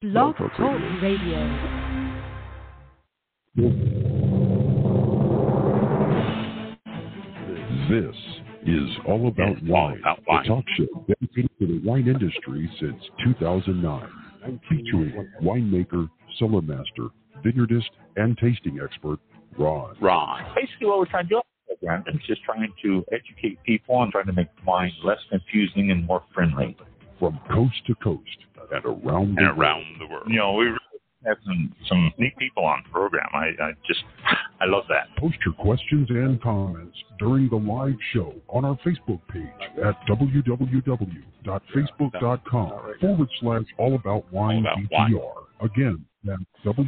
Blog Talk Radio. This is All About Wine, a talk show dedicated to the wine industry since 2009, featuring winemaker, cellar master, vineyardist, and tasting expert, Ron. Basically, what we're trying to do on the program is just trying to educate people and trying to make wine less confusing and more friendly. From coast to coast and around the world. You know, we really have some neat people on the program. I love that. Post your questions and comments during the live show on our Facebook page at www.facebook.com/allaboutwinebtr. Again, that's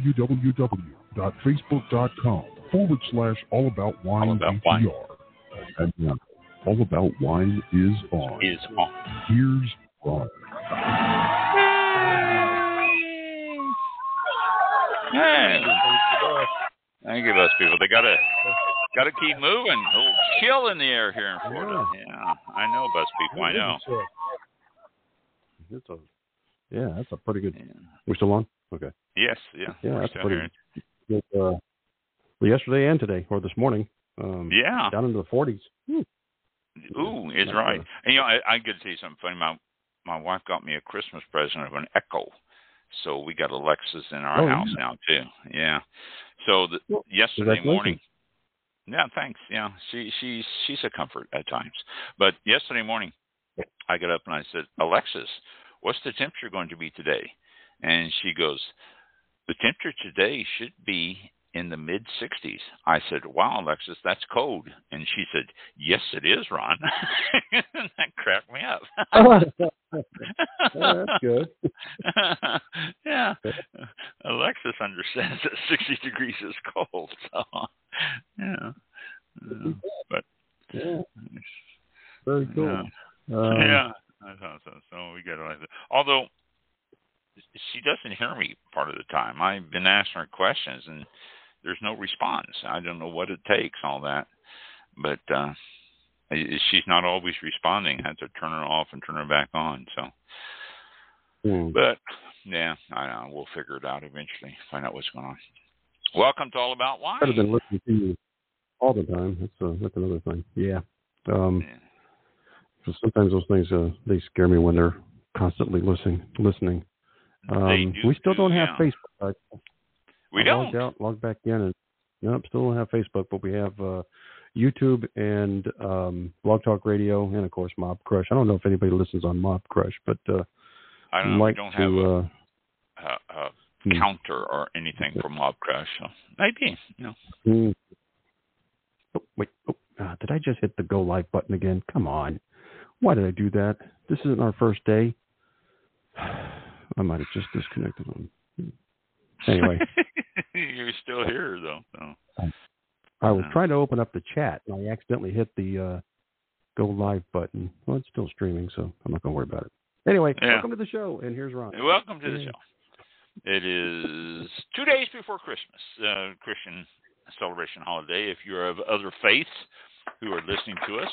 www.facebook.com/allaboutwinebtr. And now, All About Wine is on. Here's Ron. Hey. Thank you, those people. They gotta keep moving. A little chill in the air here in Florida. Yeah, I know, bus people. I know. That's a pretty good. Yeah. We're still on? Okay. Yes. Yeah. Yeah, that's pretty good. Well, yesterday and today, or this morning. Down into the 40s. Ooh, it's right. And I get to tell you something funny. My wife got me a Christmas present of an Echo. So we got Alexas in our house now too. Yeah. So yesterday morning. Yeah, thanks. Yeah, she's a comfort at times. But yesterday morning, I got up and I said, Alexis, what's the temperature going to be today? And she goes, the temperature today should be in the mid-60s. I said, wow, Alexis, that's cold. And she said, yes, it is, Ron. That cracked me up. That's good. Yeah. Alexis understands that 60 degrees is cold. So, yeah. But, yeah. Very cool. Yeah. I thought so. So we got it like that. Although, she doesn't hear me part of the time. I've been asking her questions, and there's no response. I don't know what it takes, all that. But she's not always responding. I have to turn her off and turn her back on. So, But, yeah, I know. We'll figure it out eventually, find out what's going on. Welcome to All About Wine. Better than listening to you all the time. That's another thing. Yeah. So sometimes those things, they scare me when they're constantly listening. We still don't have Facebook. We don't. Logged back in, and still don't have Facebook, but we have YouTube and Blog Talk Radio, and of course Mob Crush. I don't know if anybody listens on Mob Crush, but I don't know. We don't have a counter or anything for Mob Crush, so maybe. Oh, wait. Did I just hit the go live button again? Come on. Why did I do that? This isn't our first day. I might have just disconnected them. Anyway. You're still here, though. So. I was trying to open up the chat, and I accidentally hit the go live button. Well, it's still streaming, so I'm not going to worry about it. Anyway, welcome to the show, and here's Ron. Welcome to the show. It is 2 days before Christmas, Christian celebration holiday. If you're of other faiths who are listening to us,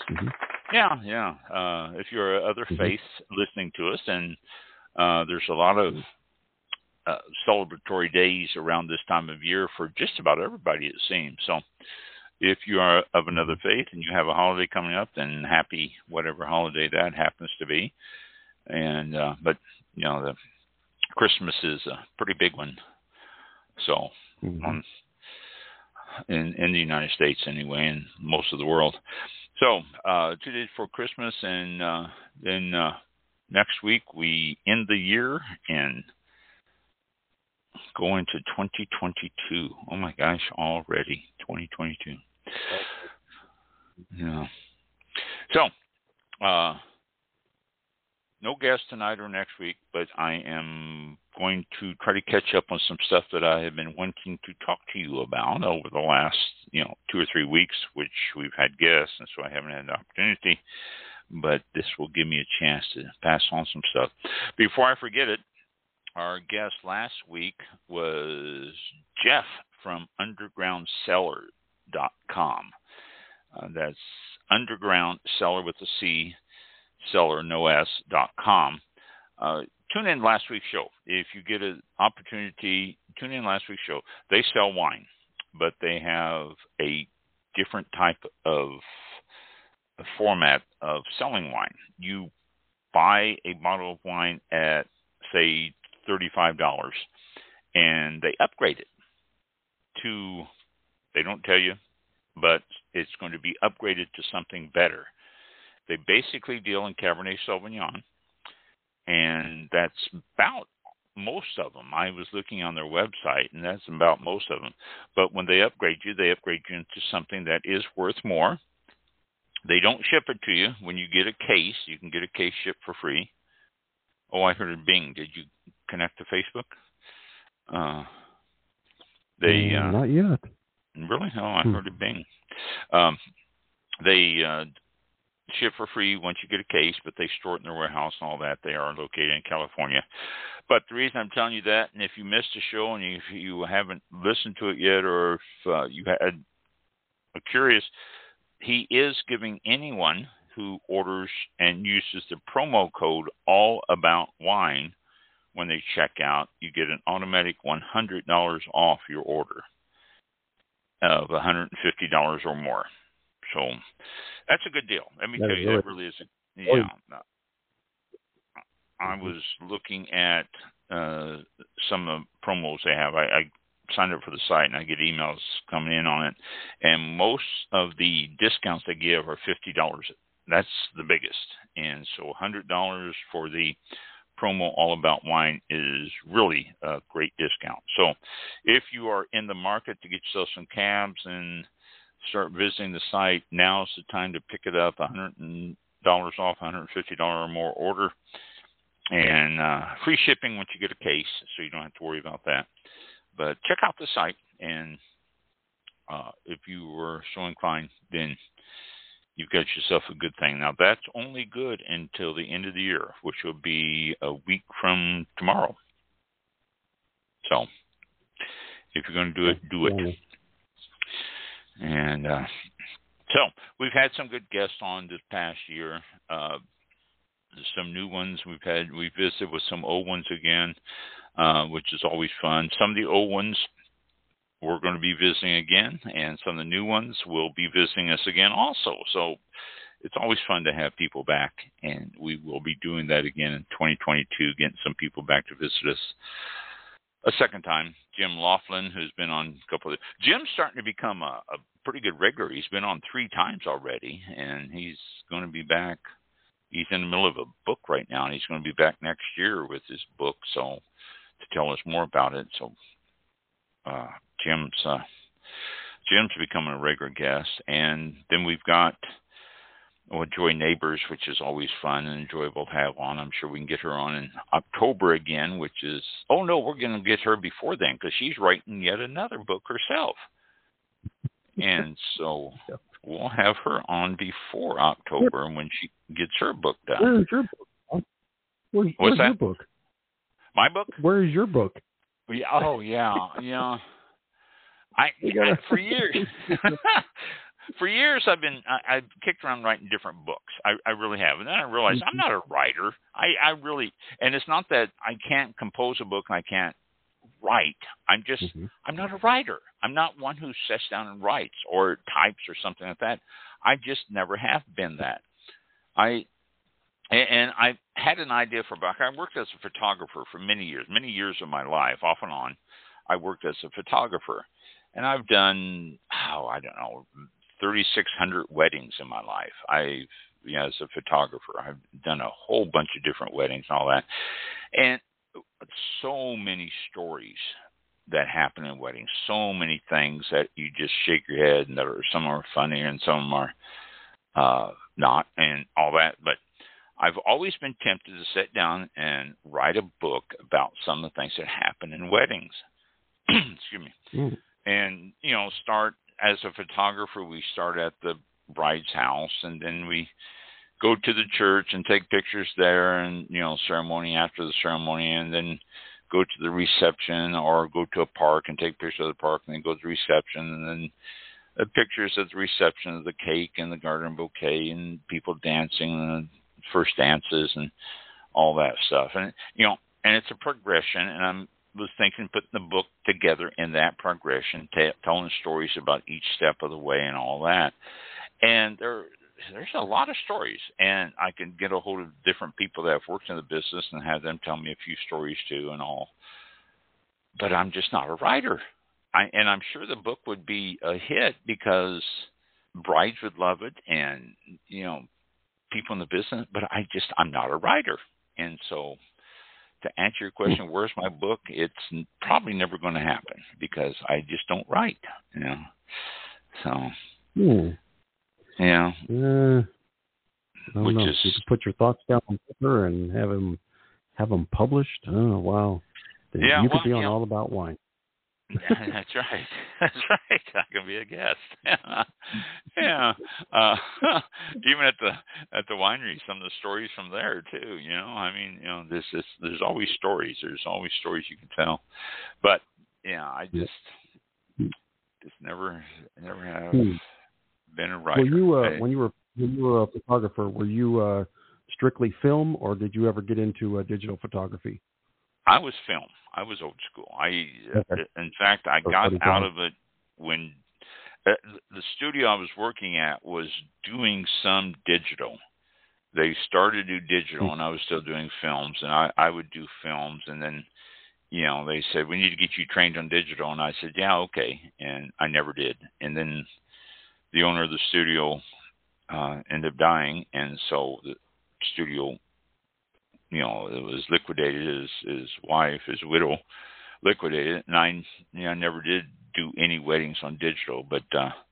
if you're of other faiths listening to us, and there's a lot of celebratory days around this time of year for just about everybody, it seems. So if you are of another faith and you have a holiday coming up, then happy whatever holiday that happens to be. And but the Christmas is a pretty big one. So in the United States anyway, and most of the world. So 2 days before Christmas, and then next week we end the year and go into 2022. Oh my gosh, already 2022. Yeah. So, no guest tonight or next week, but I am going to try to catch up on some stuff that I have been wanting to talk to you about over the last, 2 or 3 weeks, which we've had guests, and so I haven't had the opportunity. But this will give me a chance to pass on some stuff. Before I forget it, our guest last week was Jeff from undergroundcellar.com. That's underground cellar with a C, cellar, no S.com. tune in last week's show. If you get an opportunity, tune in last week's show. They sell wine, but they have a different type of format of selling wine. You buy a bottle of wine at, say, $35, and they upgrade it to, they don't tell you, but it's going to be upgraded to something better. They basically deal in Cabernet Sauvignon, and that's about most of them. I was looking on their website, and that's about most of them. But when they upgrade you into something that is worth more. They don't ship it to you. When you get a case, you can get a case shipped for free. Oh, I heard of Bing. Did you connect to Facebook? Not yet. Really? Oh, I heard of Bing. They ship for free once you get a case, but they store it in their warehouse and all that. They are located in California. But the reason I'm telling you that, and if you missed a show and if you haven't listened to it yet, or if you had a curious, he is giving anyone who orders and uses the promo code AllAboutWine when they check out, you get an automatic $100 off your order of $150 or more. So that's a good deal. Let me tell you, that really is. I was looking at some of the promos they have. I signed up for the site, and I get emails coming in on it. And most of the discounts they give are $50. That's the biggest. And so $100 for the promo All About Wine is really a great discount. So if you are in the market to get yourself some cabs and start visiting the site, now's the time to pick it up. $100 off, $150 or more order. And free shipping once you get a case, so you don't have to worry about that. But check out the site, and if you were so inclined, then you've got yourself a good thing. Now, that's only good until the end of the year, which will be a week from tomorrow. So if you're going to do it, do it. And so we've had some good guests on this past year. Some new ones we visited with some old ones again, which is always fun. Some of the old ones we're going to be visiting again, and some of the new ones will be visiting us again also. So it's always fun to have people back, and we will be doing that again in 2022, getting some people back to visit us a second time. Jim Laughlin, who's been on a couple of... Jim's starting to become a pretty good regular. He's been on 3 times already, and he's going to be back. He's in the middle of a book right now, and he's going to be back next year with his book, so to tell us more about it. So Jim's becoming a regular guest. And then we've got Joy Neighbors, which is always fun and enjoyable to have on. I'm sure we can get her on in October again, which is... Oh, no, we're going to get her before then because she's writing yet another book herself. And so we'll have her on before October when she gets her book done. Where's your book? Where's your book? My book? Where is your book? Oh, yeah. For years, for years I've kicked around writing different books. I really have. And then I realized I'm not a writer. I really, and it's not that I can't compose a book and I can't write. I'm not a writer. I'm not one who sits down and writes or types or something like that. I just never have been that. And I had an idea for a book. I worked as a photographer for many years of my life, off and on. I worked as a photographer, and I've done, 3,600 weddings in my life. As a photographer, I've done a whole bunch of different weddings and all that. And so many stories that happen in weddings, so many things that you just shake your head, and some are funny and some are not, and all that. But I've always been tempted to sit down and write a book about some of the things that happen in weddings. Excuse me. And, start as a photographer, we start at the bride's house, and then we go to the church and take pictures there, and, ceremony after the ceremony, and then go to the reception or go to a park and take pictures of the park, and then go to the reception, and then pictures at the reception of the cake and the garden bouquet and people dancing and the first dances and all that stuff. And, and it's a progression, and was thinking putting the book together in that progression, telling stories about each step of the way and all that. And there's a lot of stories, and I can get a hold of different people that have worked in the business and have them tell me a few stories too and all. But I'm just not a writer. And I'm sure the book would be a hit because brides would love it and, people in the business, but I'm not a writer. And so to answer your question, where's my book? It's probably never going to happen because I just don't write, So, yeah. I don't know. You could put your thoughts down on paper and have them published. Oh, wow. Yeah, you could be on All About Wine. That's right. That's right. I can be a guest. Yeah. Even at the winery, some of the stories from there too. There's always stories. There's always stories you can tell. But I just never have been a writer. When you were a photographer, were you strictly film, or did you ever get into digital photography? I was film. I was old school. In fact, I got out of it when the studio I was working at was doing some digital. They started to do digital, and I was still doing films, and I would do films, and then, they said, we need to get you trained on digital, and I said, yeah, okay, and I never did. And then the owner of the studio ended up dying, and so the studio, it was liquidated. His wife, his widow, liquidated it, and I never did do any weddings on digital. But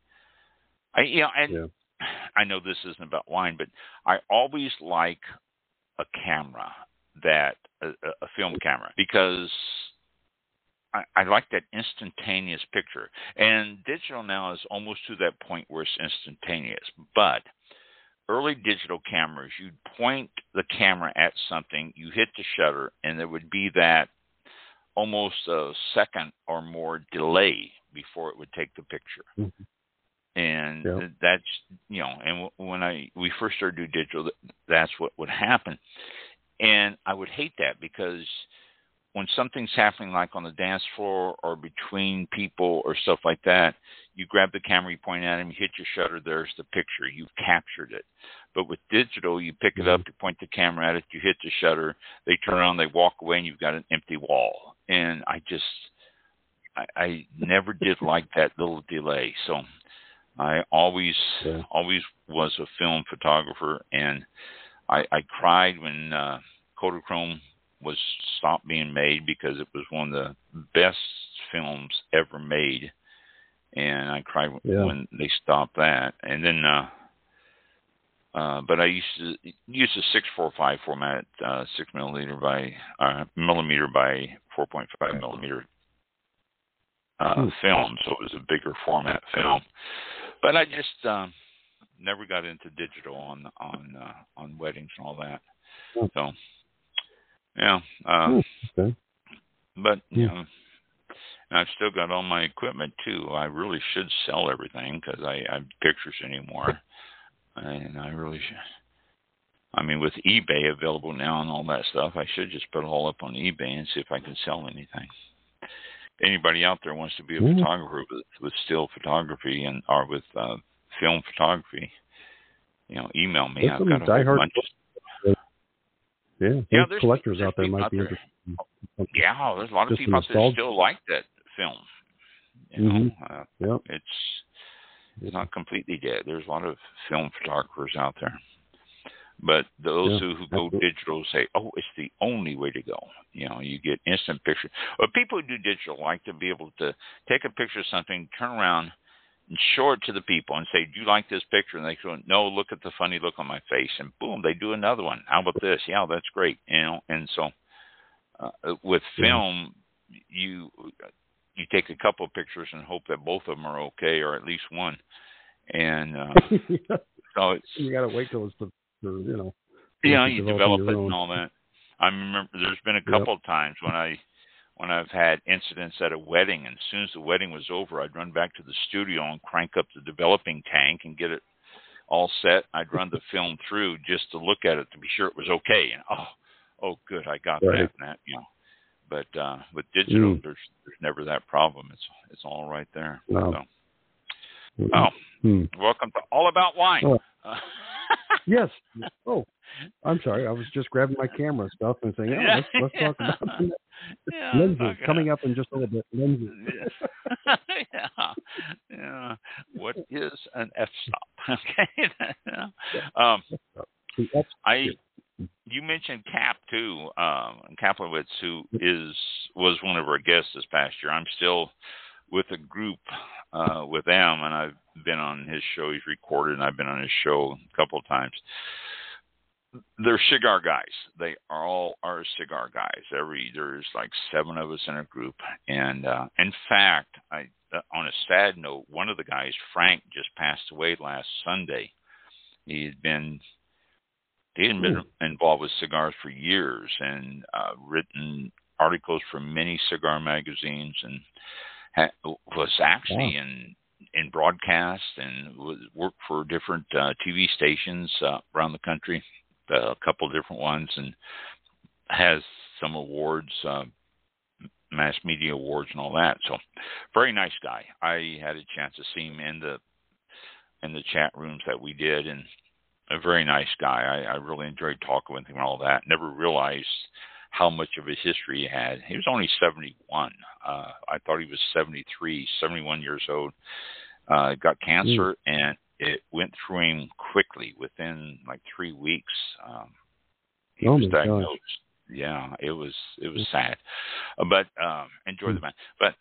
I know this isn't about wine, but I always like a camera a film camera, because I like that instantaneous picture. And digital now is almost to that point where it's instantaneous, but early digital cameras, you'd point the camera at something, you hit the shutter, and there would be that almost a second or more delay before it would take the picture. Mm-hmm. And that's, and when we first started doing digital, that's what would happen. And I would hate that, because when something's happening like on the dance floor or between people or stuff like that, you grab the camera, you point at them, you hit your shutter, there's the picture. You've captured it. But with digital, you pick it up, you point the camera at it, you hit the shutter, they turn around, they walk away, and you've got an empty wall. And I never did like that little delay. So I always was a film photographer, and I cried when Kodachrome was stopped being made, because it was one of the best films ever made, and I cried when they stopped that. And then but I used to use a 645 format, 6 millimeter by 4.5 millimeter film, so it was a bigger format film. But I just never got into digital on weddings and all that. So but I've still got all my equipment too. I really should sell everything, because I have pictures anymore, and I really should. I mean, with eBay available now and all that stuff, I should just put it all up on eBay and see if I can sell anything. Anybody out there wants to be a photographer with still photography or with film photography, email me. I've got a bunch. There's collectors out there might be interested. Yeah, there's a lot of people out there still like that film. It's not completely dead. There's a lot of film photographers out there. But those who go digital say, it's the only way to go. You get instant picture. But people who do digital like to be able to take a picture of something, turn around, and show it to the people and say, do you like this picture? And they go, no, look at the funny look on my face. And boom, they do another one. How about this? Yeah, that's great. And so with film, you take a couple of pictures and hope that both of them are okay, or at least one. And so it's, you got to wait till it's you develop it and all that. I remember there's been a couple of times when I've had incidents at a wedding, and as soon as the wedding was over, I'd run back to the studio and crank up the developing tank and get it all set. I'd run the film through just to look at it to be sure it was okay. And oh, good, I got that and that, But with digital, there's never that problem. It's all right there. No. So. Welcome to All About Wine. Oh. Yes. Oh, I'm sorry. I was just grabbing my camera stuff and saying, let's talk about lenses coming up in just a little bit. Lenses. Yeah. What is an f-stop? Okay. You mentioned Cap too, Kaplowitz, who was one of our guests this past year. I'm still with a group with them, and I've been on his show. He's recorded, and I've been on his show a couple of times. They're cigar guys. They all are cigar guys. There's like 7 of us in a group, and in fact, on a sad note, one of the guys, Frank, just passed away last Sunday. He had been involved with cigars for years and written articles for many cigar magazines, and was actually in broadcast and worked for different TV stations around the country, a couple of different ones, and has some awards, mass media awards and all that. So very nice guy. I had a chance to see him in the chat rooms that we did, and a very nice guy. I really enjoyed talking with him and all that. Never realized how much of a history he had. He was only 71. I thought he was 73, 71 years old. Got cancer, and it went through him quickly. Within like 3 weeks, he was diagnosed. Gosh. Yeah, it was sad. But enjoy the man. But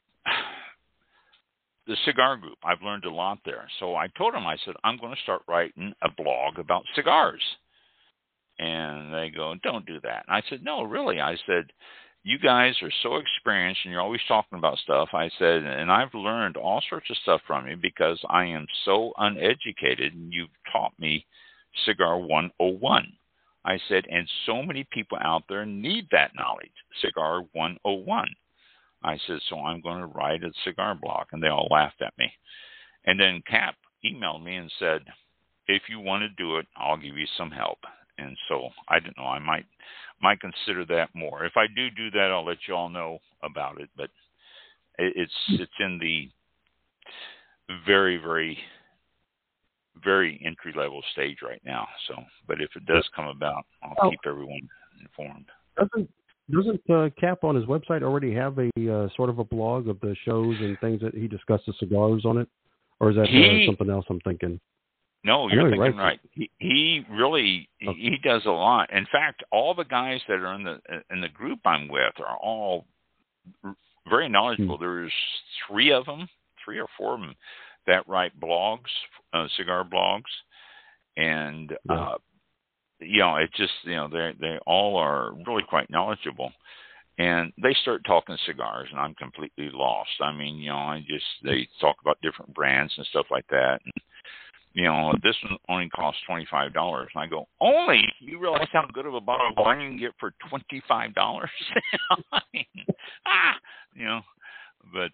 the cigar group, I've learned a lot there. So I told him, I said, I'm going to start writing a blog about cigars. And they go, don't do that. And I said, no, really. I said, you guys are so experienced and you're always talking about stuff. I said, and I've learned all sorts of stuff from you because I am so uneducated, and you've taught me Cigar 101. I said, and so many people out there need that knowledge, Cigar 101. I said, so I'm going to write a cigar blog. And they all laughed at me. And then Cap emailed me and said, if you want to do it, I'll give you some help. And so I don't know, I might consider that more. If I do that, I'll let you all know about it. But it's in the very, very, very entry level stage right now. So, but if it does come about, I'll keep everyone informed. Doesn't Cap on his website already have a sort of a blog of the shows and things that he discusses cigars on it, or is that something else I'm thinking? No, you're thinking right. He really he does a lot. In fact, all the guys that are in the group I'm with are all very knowledgeable. There's 3 or 4 of them that write blogs, cigar blogs, and it's just they all are really quite knowledgeable. And they start talking cigars, and I'm completely lost. I mean, they talk about different brands and stuff like that. And, this one only costs $25. And I go, only? You realize how good of a bottle of wine you can get for $25? I mean, but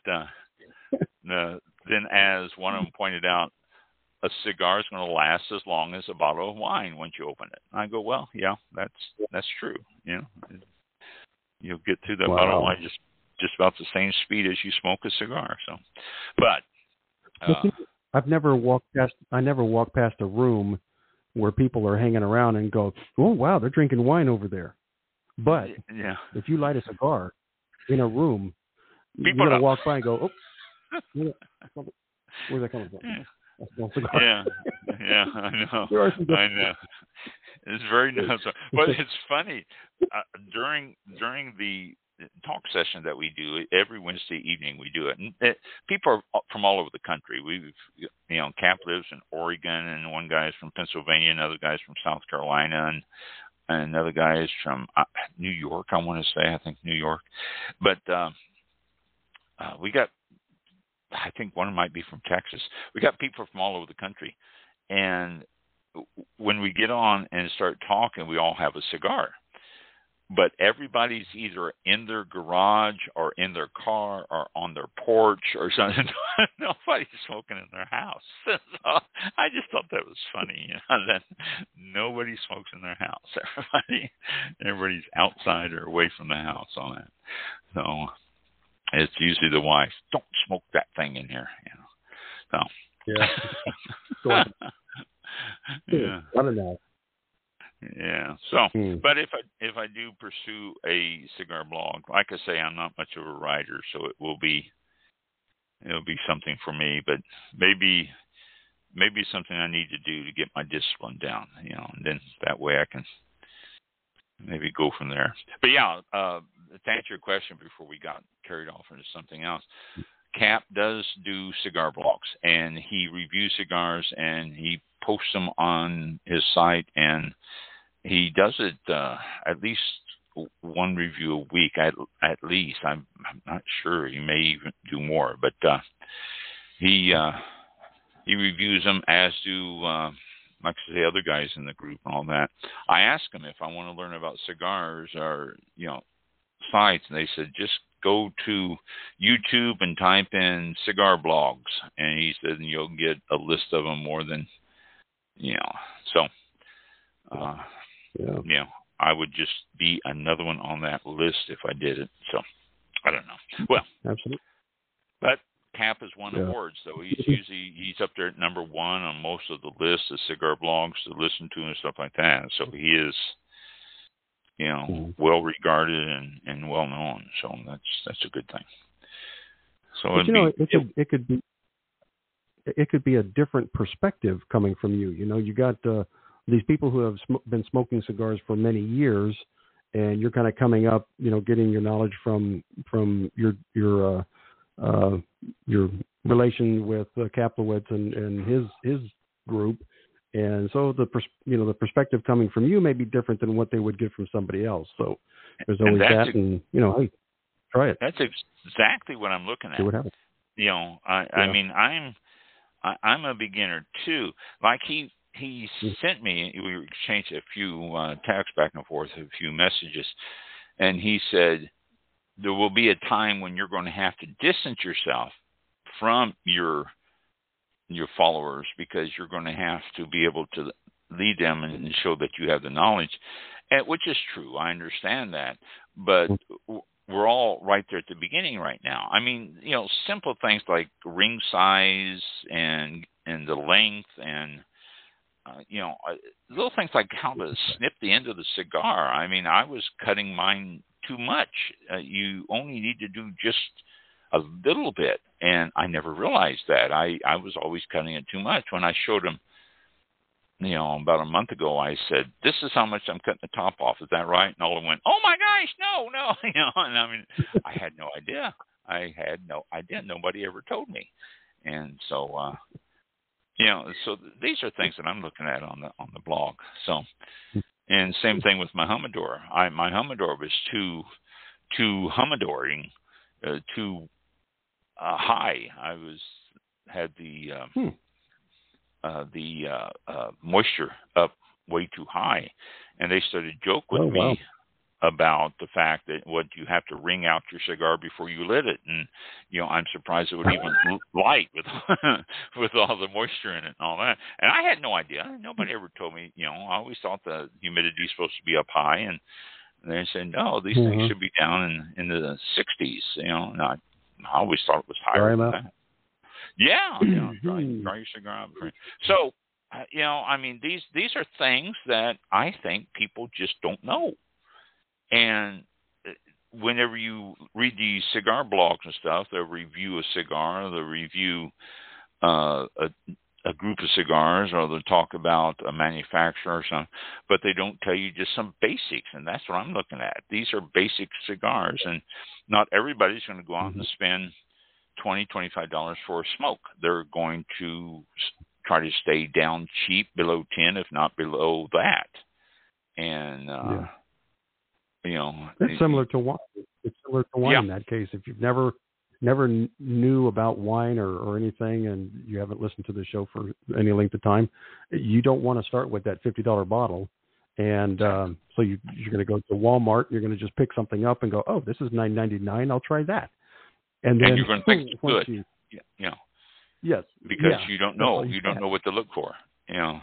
then as one of them pointed out, a cigar is going to last as long as a bottle of wine once you open it. I go, well, yeah, that's true. You'll get through that bottle of wine just about the same speed as you smoke a cigar. So, but I never walked past a room where people are hanging around and go, oh wow, they're drinking wine over there. But if you light a cigar in a room, you're gonna walk by and go, oh, where's that coming from? Yeah, I know. It's very nice, but it's funny. During the talk session that we do every Wednesday evening, we do it, and people are from all over the country. Cap lives in Oregon, and one guy's from Pennsylvania, another guy's from South Carolina, and another guy is from New York. I want to say, I think New York, but we got. I think one might be from Texas. We got people from all over the country. And when we get on and start talking, we all have a cigar. but everybody's either in their garage or in their car or on their porch or something. Nobody's smoking in their house. So I just thought that was funny, that nobody smokes in their house. Everybody's outside or away from the house on that. So it's usually the wife, don't smoke that thing in here. So Yeah. Yeah. I don't know. Yeah. So, but if I do pursue a cigar blog, like I say, I'm not much of a writer, so it'll be something for me. But maybe something I need to do to get my discipline down, and then that way I can maybe go from there. But yeah, to answer your question before we got carried off into something else. Cap does do cigar blogs, and he reviews cigars, and he posts them on his site, and he does it at least one review a week, at least. I'm not sure. He may even do more, but he reviews them, as do like I say, other guys in the group and all that. I asked him if I want to learn about cigars or sites, and they said just go to YouTube and type in cigar blogs, and he said you'll get a list of them more than so I would just be another one on that list if I did it. So I don't know. Well, absolutely. But Cap has won awards, though. He's up there at number one on most of the lists of cigar blogs to listen to and stuff like that. So he is well regarded and well known. So that's a good thing. So it could be a different perspective coming from you. You got these people who have been smoking cigars for many years, and you're kind of coming up, getting your knowledge from your relation with Kaplowitz and his group. And so the perspective coming from you may be different than what they would get from somebody else. So there's always that, and hey, try it. That's exactly what I'm looking at. See what happens. I mean, I'm a beginner too. Like he sent me, we exchanged a few texts back and forth, a few messages, and he said there will be a time when you're going to have to distance yourself from your followers, because you're going to have to be able to lead them and show that you have the knowledge, which is true. I understand that, but we're all right there at the beginning right now. I mean, simple things like ring size and the length and little things like how to snip the end of the cigar. I mean, I was cutting mine too much. You only need to do just a little bit, and I never realized that. I was always cutting it too much. When I showed him, about a month ago, I said, this is how much I'm cutting the top off. Is that right? And all of them went, oh my gosh, no. And I mean, I had no idea. Nobody ever told me. And so, so these are things that I'm looking at on the blog. So, and same thing with my humidor. My humidor was too humidoring, too high. I had the moisture up way too high, and they started to joke with me about the fact that you have to wring out your cigar before you lit it, and I'm surprised it would even light with with all the moisture in it and all that. And I had no idea. Nobody ever told me. I always thought the humidity is supposed to be up high, and they said no, these things should be down in the 60s. And I always thought it was higher than that. Yeah, dry your cigar out. So, I mean, these are things that I think people just don't know. And whenever you read these cigar blogs and stuff, they'll review a cigar, they'll review a group of cigars, or they'll talk about a manufacturer or something, but they don't tell you just some basics, and that's what I'm looking at. These are basic cigars, and not everybody's going to go out and spend $20, $25 for a smoke. They're going to try to stay down cheap, below 10, if not below that. And it's similar to wine. It's similar to wine in that case. If you've never knew about wine or anything, and you haven't listened to the show for any length of time, you don't want to start with that $50 bottle And so you're going to go to Walmart. You're going to just pick something up and go, oh, this is $9.99. I'll try that. And then you're going to think it's good. Yes. Because you don't know. You don't know what to look for. And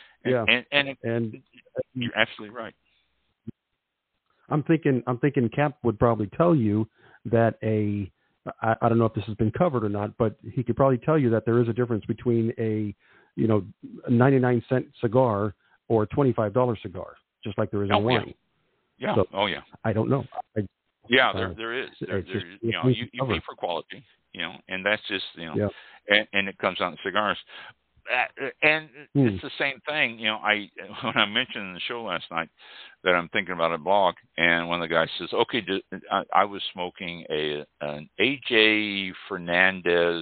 you're absolutely right. I'm thinking Cap would probably tell you that I don't know if this has been covered or not, but he could probably tell you that there is a difference between a 99-cent cigar or a $25 cigar, just like there is in wine. Yeah. So, yeah. I don't know. There is. You pay for quality, and that's just, and it comes out in cigars. And it's the same thing, when I mentioned in the show last night that I'm thinking about a blog, and one of the guys says, okay, I was smoking an AJ Fernandez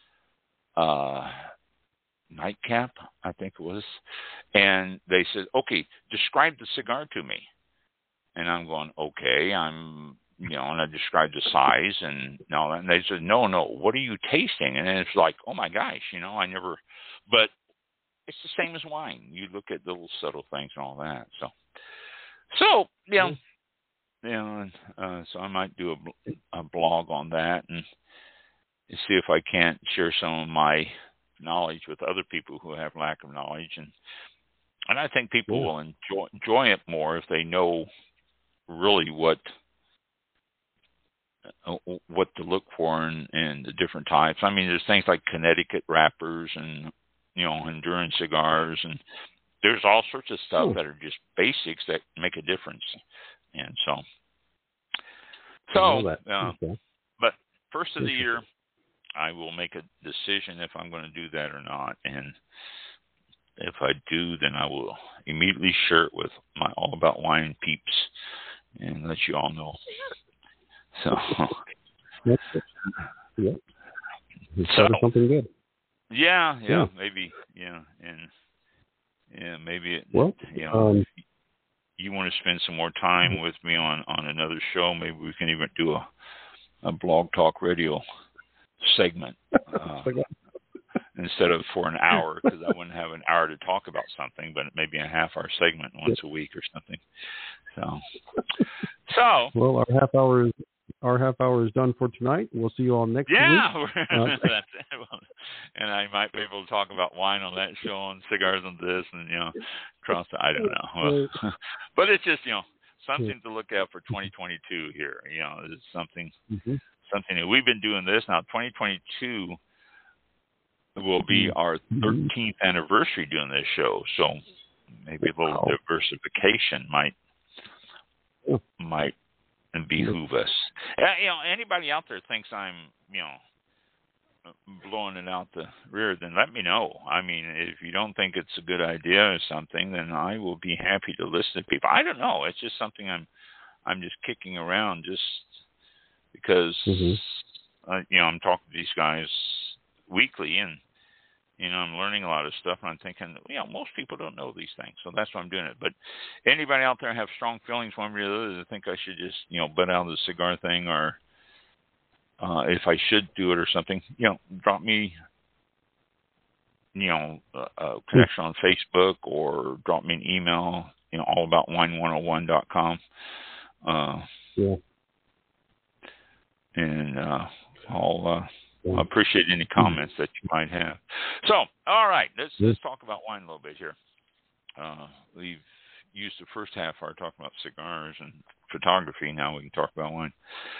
nightcap, I think it was, and they said, okay, describe the cigar to me. And I'm going, okay, and I described the size and all that. And they said, no, what are you tasting? And it's like, oh my gosh, but it's the same as wine. You look at little subtle things and all that. So I might do a blog on that and see if I can't share some of my knowledge with other people who have lack of knowledge. And I think people will enjoy it more if they know really what to look for and the different types. I mean, there's things like Connecticut wrappers and endurance cigars, and there's all sorts of stuff that are just basics that make a difference. And but first of the year, I will make a decision if I'm going to do that or not. And if I do, then I will immediately share it with my All About Wine peeps and let you all know. So, something good. Yeah, maybe, and maybe it. Well, you want to spend some more time with me on another show. Maybe we can even do a Blog Talk Radio segment instead of for an hour, because I wouldn't have an hour to talk about something, but maybe a half-hour segment once a week or something. So well, our half hour is done for tonight. We'll see you all next week. That's it. And I might be able to talk about wine on that show, on cigars on this, and I don't know. Well, but it's just something to look at for 2022 here. It's something that we've been doing this now. 2022 will be our 13th anniversary doing this show, so maybe a little diversification might behoove us. Anybody out there thinks I'm, blowing it out the rear, then let me know. I mean, if you don't think it's a good idea or something, then I will be happy to listen to people. I don't know. It's just something I'm just kicking around just because, I'm talking to these guys weekly and, I'm learning a lot of stuff, and I'm thinking, most people don't know these things, so that's why I'm doing it. But anybody out there have strong feelings one way or the other, think I should just, butt out of the cigar thing, or if I should do it or something, drop me, a connection on Facebook, or drop me an email, allaboutwine101.com. And I'll appreciate any comments that you might have. So, all right, let's talk about wine a little bit here. We've used the first half hour talking about cigars and photography. Now we can talk about wine.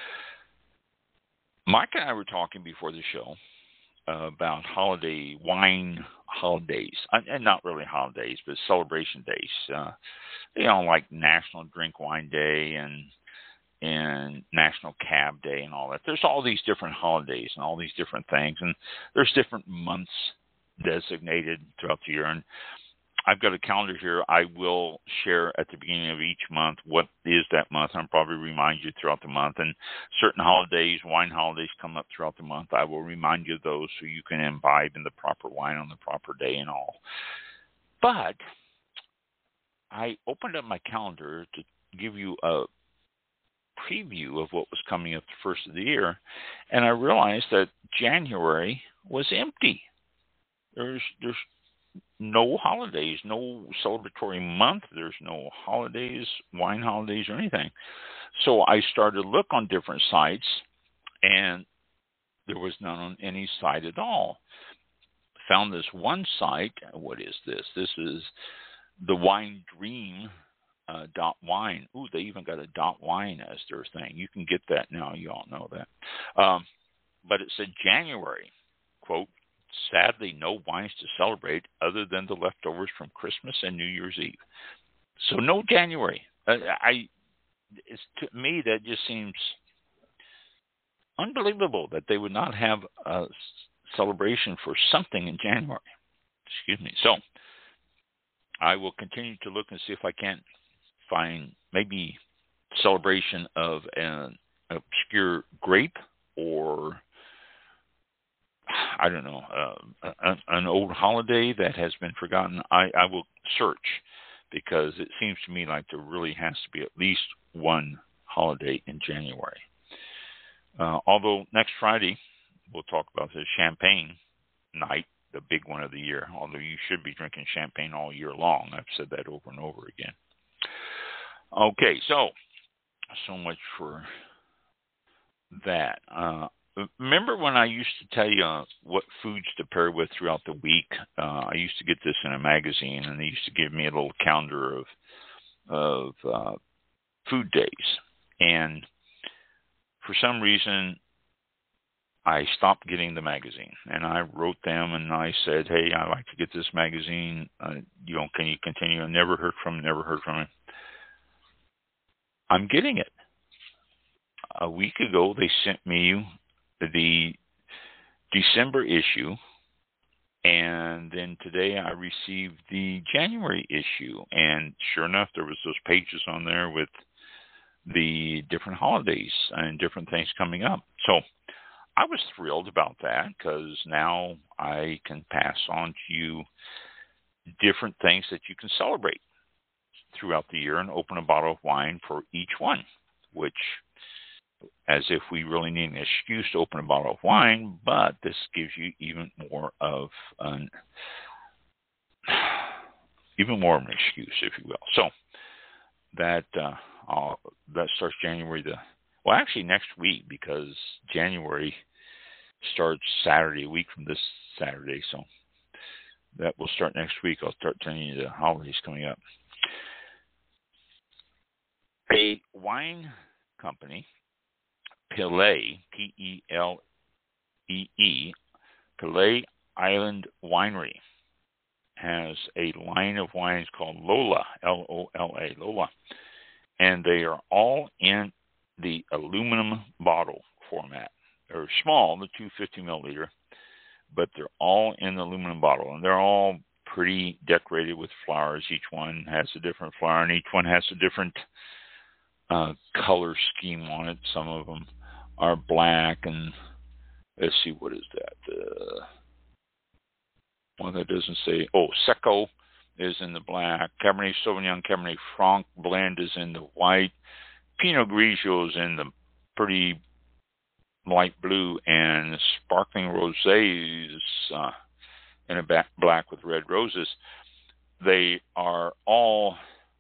Mike and I were talking before the show about wine holidays, and not really holidays, but celebration days. Like National Drink Wine Day and National Cab Day and all that. There's all these different holidays and all these different things, and there's different months designated throughout the year. And I've got a calendar here. I will share at the beginning of each month what is that month. I'll probably remind you throughout the month. And certain holidays, wine holidays, come up throughout the month. I will remind you of those so you can imbibe in the proper wine on the proper day and all. But I opened up my calendar to give you a preview of what was coming up the first of the year, and I realized that January was empty. There's no holidays, no celebratory month. There's no holidays, wine holidays, or anything. So I started to look on different sites, and there was none on any site at all. Found this one site. What is this? This is the Wine Dream .wine. Ooh, they even got a .wine as their thing. You can get that now. You all know that. But it said January, quote, sadly, no wines to celebrate other than the leftovers from Christmas and New Year's Eve. So no January. To me, that just seems unbelievable that they would not have a celebration for something in January. Excuse me. So I will continue to look and see if I can't find maybe celebration of an obscure grape, or I don't know, an old holiday that has been forgotten. I will search, because it seems to me like there really has to be at least one holiday in January. Although next Friday we'll talk about the champagne night, the big one of the year, although you should be drinking champagne all year long. I've said that over and over again. Okay, so much for that. Remember when I used to tell you what foods to pair with throughout the week? I used to get this in a magazine, and they used to give me a little calendar of food days. And for some reason, I stopped getting the magazine, and I wrote them and I said, "Hey, I'd like to get this magazine. Can you continue?" I never heard from him. I'm getting it. A week ago, they sent me the December issue, and then today I received the January issue, and sure enough, there was those pages on there with the different holidays and different things coming up. So I was thrilled about that, because now I can pass on to you different things that you can celebrate throughout the year and open a bottle of wine for each one, which, as if we really need an excuse to open a bottle of wine, but this gives you even more of an excuse, if you will. So that starts January actually next week, because January starts Saturday, a week from this Saturday. So that will start next week. I'll start telling you the holidays coming up. A wine company, Pelee, P-E-L-E-E, Pelee Island Winery, has a line of wines called Lola, L-O-L-A, Lola. And they are all in the aluminum bottle format. They're small, the 250 milliliter, but they're all in the aluminum bottle. And they're all pretty decorated with flowers. Each one has a different flower, and each one has a different color scheme on it. Some of them are black, and let's see, what is that? One that doesn't say, Seco is in the black. Cabernet Sauvignon, Cabernet Franc blend is in the white. Pinot Grigio is in the pretty light blue, and Sparkling Rosé is in a black with red roses. They are all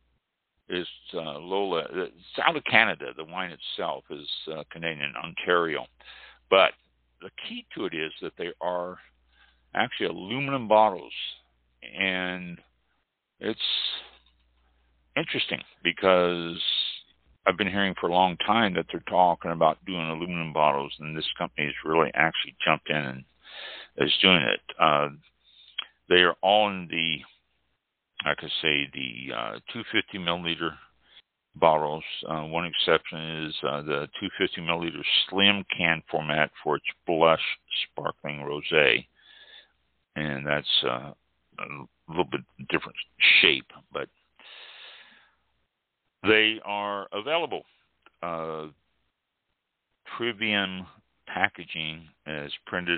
Lola. It's out of Canada. The wine itself is Canadian, Ontario. But the key to it is that they are actually aluminum bottles. And it's interesting, because I've been hearing for a long time that they're talking about doing aluminum bottles, and this company has really actually jumped in and is doing it. They are all in the, I could say, the 250 milliliter bottles. One exception is the 250 milliliter slim can format for its blush sparkling rosé, and that's a little bit different shape, but they are available. Trivium Packaging has printed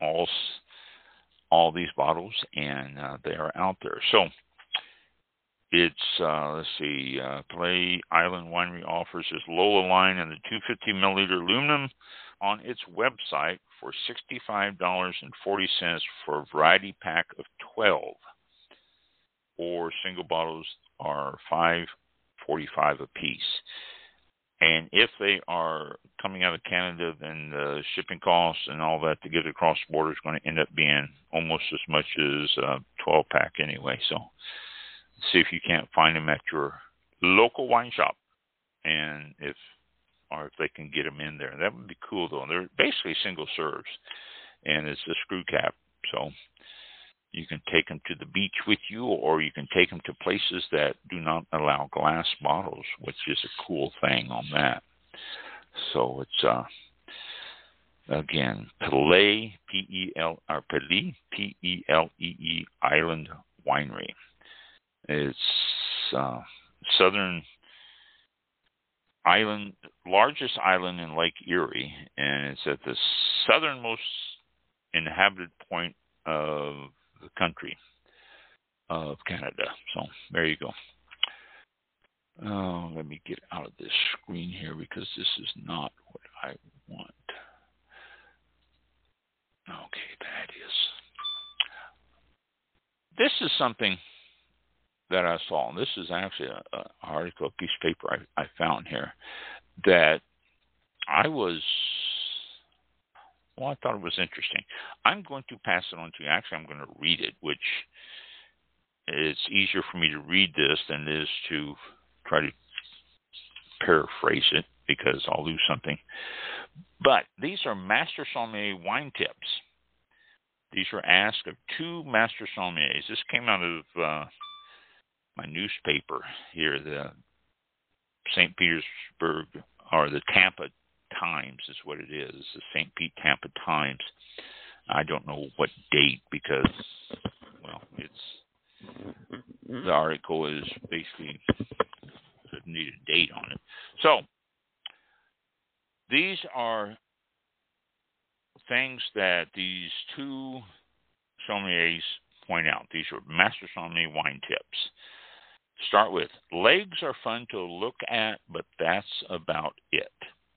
all these bottles, and they are out there. So It's, let's see, Play Island Winery offers its Lola line and the 250 milliliter aluminum on its website for $65.40 for a variety pack of 12. Or single bottles are $5.45 a piece. And if they are coming out of Canada, then the shipping costs and all that to get it across the border is going to end up being almost as much as a 12-pack anyway. So see if you can't find them at your local wine shop, and if they can get them in there. That would be cool, though. They're basically single serves, and it's a screw cap. So you can take them to the beach with you, or you can take them to places that do not allow glass bottles, which is a cool thing on that. So it's, again, Pelee, P-E-L-E-E, Island Winery. It's southern island, largest island in Lake Erie, and it's at the southernmost inhabited point of the country of Canada. So there you go. Let me get out of this screen here because this is not what I want. Okay, that is. This is something that I saw, and this is actually an article, a piece of paper I found here that I thought it was interesting. I'm going to pass it on to you. Actually, I'm going to read it, which it's easier for me to read this than it is to try to paraphrase it because I'll lose something. But these are Master Sommelier wine tips. These were asked of two Master Sommeliers. This came out of my newspaper here, the St. Petersburg, or the Tampa Times is what it is, the St. Pete Tampa Times. I don't know what date because, well, the article is basically doesn't need a date on it. So these are things that these two sommeliers point out. These are Master Sommelier wine tips. Start with, legs are fun to look at, but that's about it.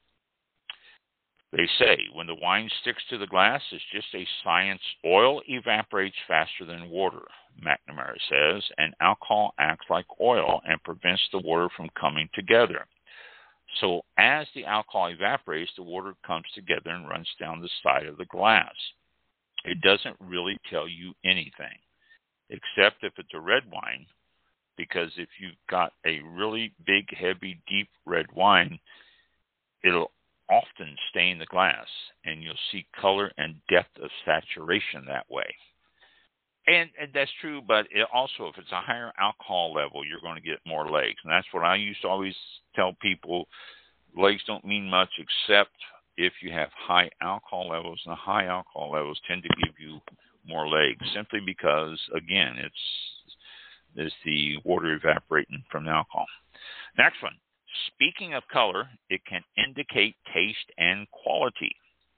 They say when the wine sticks to the glass, it's just a science. Oil evaporates faster than water, McNamara says, and alcohol acts like oil and prevents the water from coming together. So as the alcohol evaporates, the water comes together and runs down the side of the glass. It doesn't really tell you anything, except if it's a red wine, because if you've got a really big, heavy, deep red wine, it'll often stain the glass, and you'll see color and depth of saturation that way. And that's true, but also if it's a higher alcohol level, you're going to get more legs. And that's what I used to always tell people. Legs don't mean much except if you have high alcohol levels, and the high alcohol levels tend to give you more legs, simply because, again, it's the water evaporating from the alcohol. Next one. Speaking of color, it can indicate taste and quality.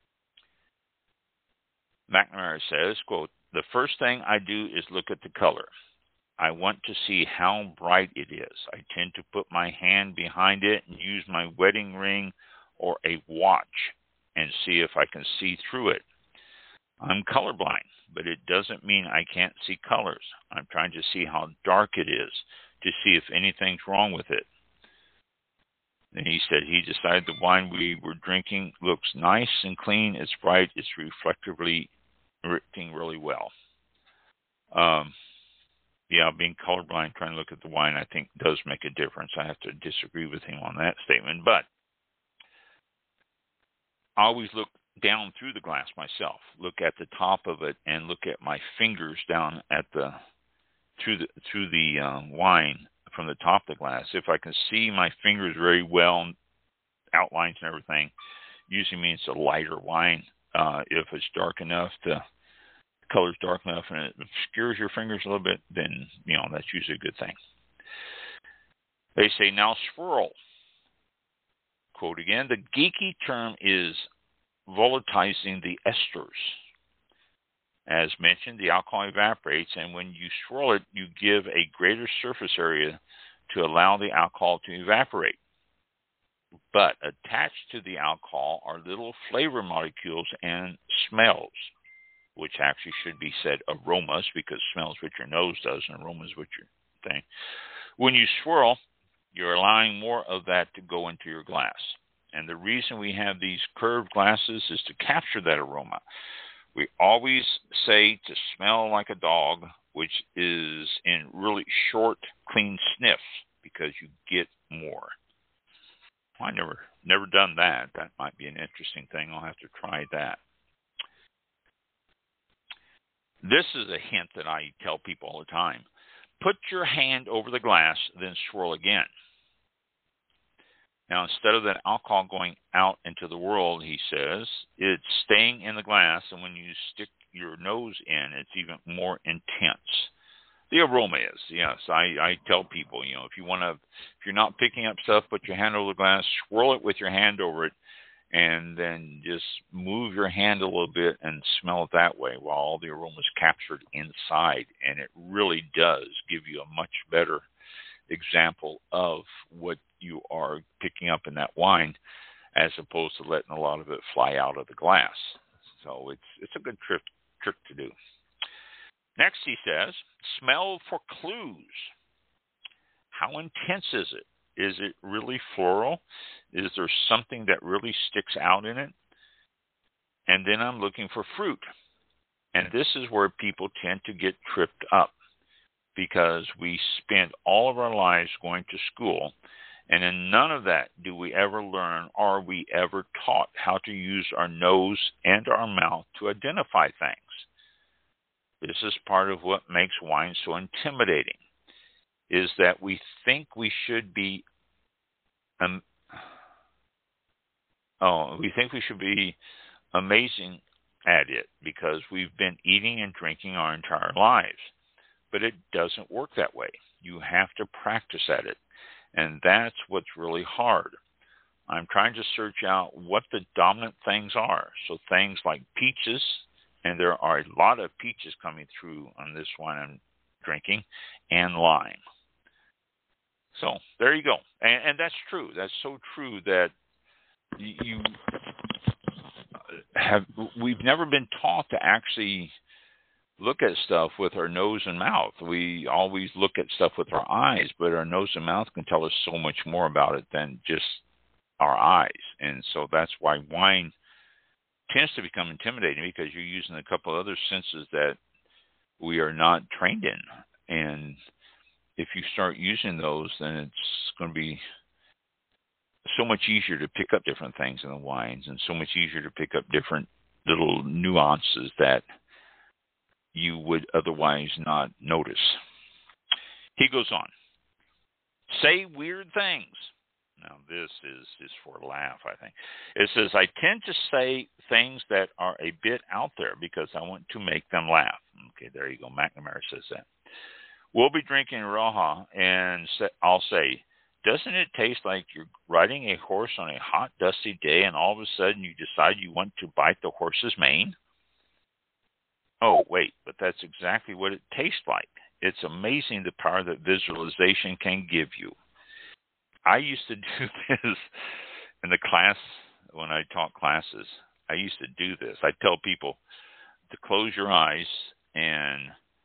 McNamara says, quote, the first thing I do is look at the color. I want to see how bright it is. I tend to put my hand behind it and use my wedding ring or a watch and see if I can see through it. I'm colorblind, but it doesn't mean I can't see colors. I'm trying to see how dark it is to see if anything's wrong with it. And he said he decided the wine we were drinking looks nice and clean. It's bright. It's reflectively written really well. Being colorblind, trying to look at the wine, I think does make a difference. I have to disagree with him on that statement. But I always look down through the glass myself, look at the top of it, and look at my fingers down at through the wine from the top of the glass. If I can see my fingers very well, outlines and everything, usually means a lighter wine. If it's dark enough, the color's dark enough and it obscures your fingers a little bit, then, that's usually a good thing. They say, now swirl. Quote again, the geeky term is volatilizing the esters. As mentioned, the alcohol evaporates, and when you swirl it, you give a greater surface area to allow the alcohol to evaporate. But attached to the alcohol are little flavor molecules and smells, which actually should be said aromas, because smells what your nose does and aromas what your thing. When you swirl, you're allowing more of that to go into your glass. And the reason we have these curved glasses is to capture that aroma. We always say to smell like a dog, which is in really short, clean sniffs, because you get more. I never done that. That might be an interesting thing. I'll have to try that. This is a hint that I tell people all the time. Put your hand over the glass, then swirl again. Now, instead of that alcohol going out into the world, he says, it's staying in the glass, and when you stick your nose in, it's even more intense. The aroma is, yes. I tell people, if you're not picking up stuff, put your hand over the glass, swirl it with your hand over it, and then just move your hand a little bit and smell it that way while all the aroma is captured inside. And it really does give you a much better example of what you are picking up in that wine, as opposed to letting a lot of it fly out of the glass. So it's a good trick to do. Next, he says, smell for clues. How intense is it? Is it really floral? Is there something that really sticks out in it? And then I'm looking for fruit. And this is where people tend to get tripped up, because we spend all of our lives going to school, and in none of that do we ever learn, or are we ever taught how to use our nose and our mouth to identify things. This is part of what makes wine so intimidating, is that we think we should be amazing at it because we've been eating and drinking our entire lives. But it doesn't work that way. You have to practice at it. And that's what's really hard. I'm trying to search out what the dominant things are. So things like peaches, and there are a lot of peaches coming through on this wine I'm drinking, and lime. So there you go. And that's true. That's so true that we've never been taught to actually look at stuff with our nose and mouth. We always look at stuff with our eyes, but our nose and mouth can tell us so much more about it than just our eyes. And so that's why wine tends to become intimidating, because you're using a couple of other senses that we are not trained in. And if you start using those, then it's going to be so much easier to pick up different things in the wines, and so much easier to pick up different little nuances that you would otherwise not notice. He goes on. Say weird things. Now, this is for a laugh, I think. It says, I tend to say things that are a bit out there because I want to make them laugh. Okay, there you go. McNamara says that. We'll be drinking Rioja, and I'll say, doesn't it taste like you're riding a horse on a hot, dusty day, and all of a sudden you decide you want to bite the horse's mane? Oh, wait, but that's exactly what it tastes like. It's amazing the power that visualization can give you. I used to do this in the class when I taught classes. I used to do this. I tell people to close your eyes and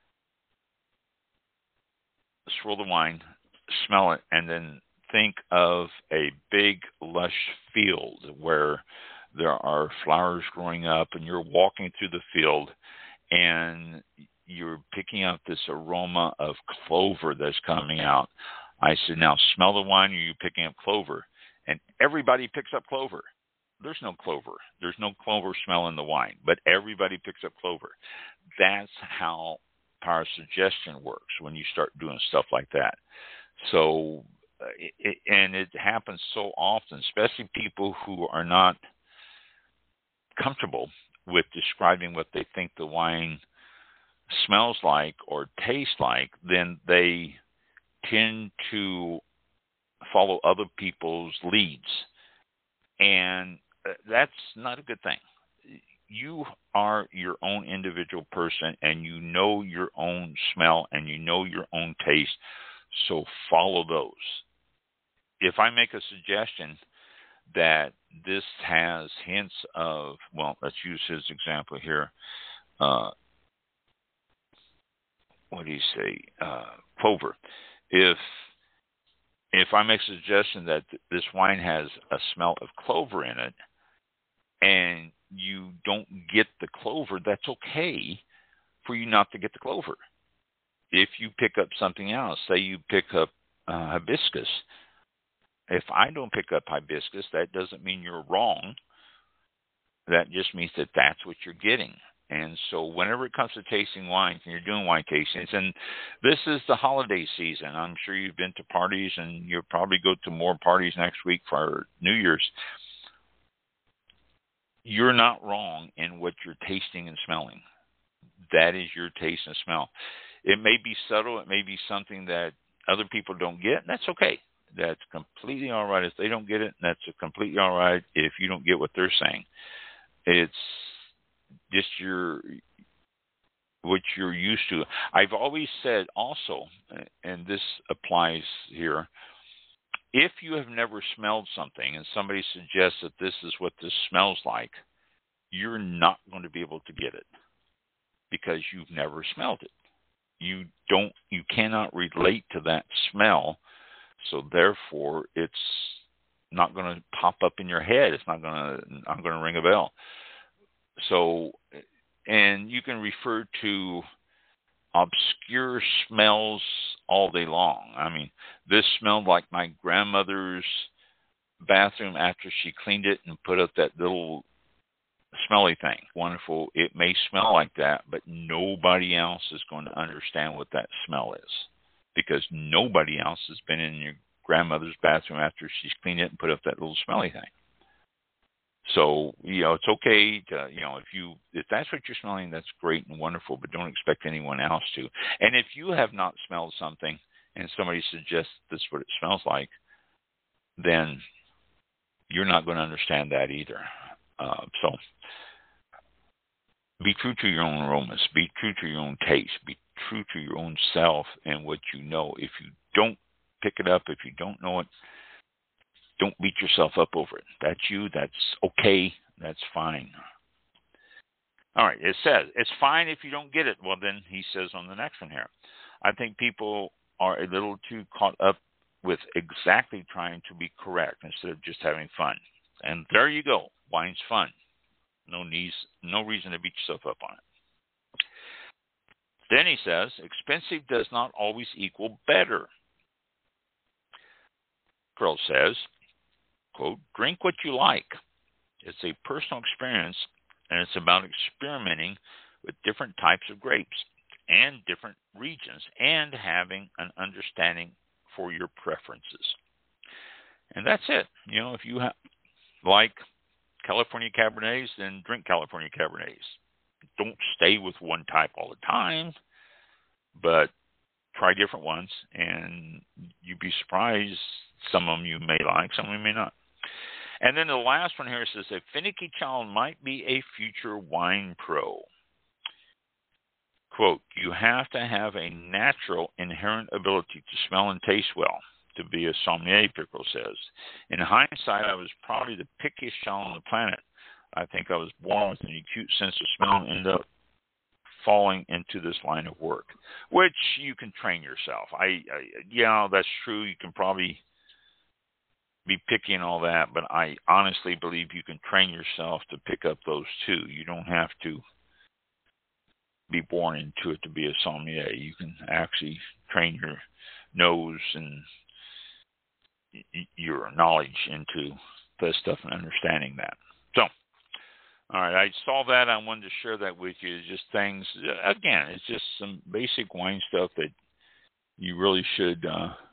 swirl the wine, smell it, and then think of a big, lush field where there are flowers growing up, and you're walking through the field, and you're picking up this aroma of clover that's coming out. I said, now smell the wine, or you're picking up clover. And everybody picks up clover. There's no clover. There's no clover smell in the wine, but everybody picks up clover. That's how power suggestion works when you start doing stuff like that. So, and it happens so often, especially people who are not comfortable with describing what they think the wine smells like or tastes like, then they tend to follow other people's leads. And that's not a good thing. you are your own individual person, and you know your own smell, and you know your own taste, so follow those. If I make a suggestion that this has hints of, well, let's use his example here. What do you say? Clover. If I make a suggestion that this wine has a smell of clover in it, and you don't get the clover, that's okay for you not to get the clover. If you pick up something else, say you pick up hibiscus. If I don't pick up hibiscus, that doesn't mean you're wrong. That just means that that's what you're getting. And so whenever it comes to tasting wines and you're doing wine tastings, and this is the holiday season, I'm sure you've been to parties, and you'll probably go to more parties next week for New Year's. You're not wrong in what you're tasting and smelling. That is your taste and smell. It may be subtle. It may be something that other people don't get, and that's okay. That's completely all right if they don't get it, and that's completely all right if you don't get what they're saying. It's just what you're used to. I've always said also, and this applies here, if you have never smelled something and somebody suggests that this is what this smells like, you're not going to be able to get it because you've never smelled it. You cannot relate to that smell, so therefore it's not going to pop up in your head. It's not going to ring a bell. So, and you can refer to obscure smells all day long. I mean, this smelled like my grandmother's bathroom after she cleaned it and put up that little smelly thing. Wonderful. It may smell like that, but nobody else is going to understand what that smell is because nobody else has been in your grandmother's bathroom after she's cleaned it and put up that little smelly thing. So, it's okay to, if that's what you're smelling, that's great and wonderful, but don't expect anyone else to. And if you have not smelled something and somebody suggests this is what it smells like, then you're not going to understand that either. So be true to your own aromas, be true to your own taste, be true to your own self and what you know. If you don't pick it up, if you don't know it, don't beat yourself up over it. That's you. That's okay. That's fine. All right. It says, it's fine if you don't get it. Well, then he says on the next one here, I think people are a little too caught up with exactly trying to be correct instead of just having fun. And there you go. Wine's fun. No reason to beat yourself up on it. Then he says, expensive does not always equal better. Kroll says, quote, drink what you like. It's a personal experience, and it's about experimenting with different types of grapes and different regions and having an understanding for your preferences. And that's it. If you like California Cabernets, then drink California Cabernets. Don't stay with one type all the time, but try different ones, and you'd be surprised. Some of them you may like, some of them you may not. And then the last one here says, a finicky child might be a future wine pro. Quote, you have to have a natural, inherent ability to smell and taste well to be a sommelier, Pickrell says. In hindsight, I was probably the pickiest child on the planet. I think I was born with an acute sense of smell and ended up falling into this line of work, which you can train yourself. That's true. You can probably be picky and all that, but I honestly believe you can train yourself to pick up those too. You don't have to be born into it to be a sommelier. You can actually train your nose and your knowledge into this stuff and understanding that. So, all right, I saw that. I wanted to share that with you. It's just things, again, it's just some basic wine stuff that you really should,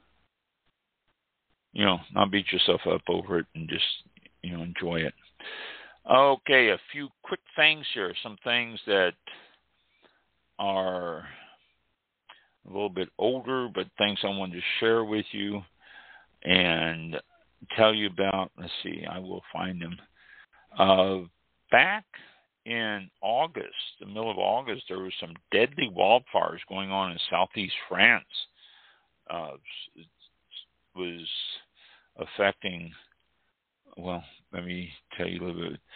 not beat yourself up over it and just, enjoy it. Okay, a few quick things here. Some things that are a little bit older, but things I wanted to share with you and tell you about. Let's see, I will find them. Back in August, the middle of August, there was some deadly wildfires going on in southeast France. It was affecting, well, let me tell you a little bit,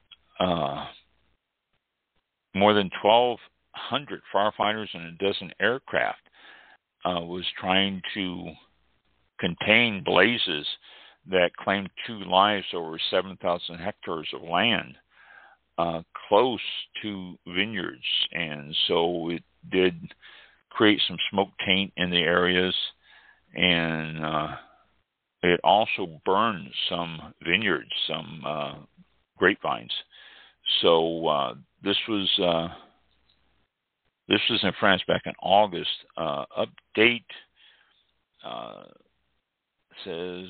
more than 1,200 firefighters and a dozen aircraft was trying to contain blazes that claimed 2 lives over 7,000 hectares of land close to vineyards. And so it did create some smoke taint in the areas, and it also burned some vineyards, some grapevines. So this was in France back in August. Update says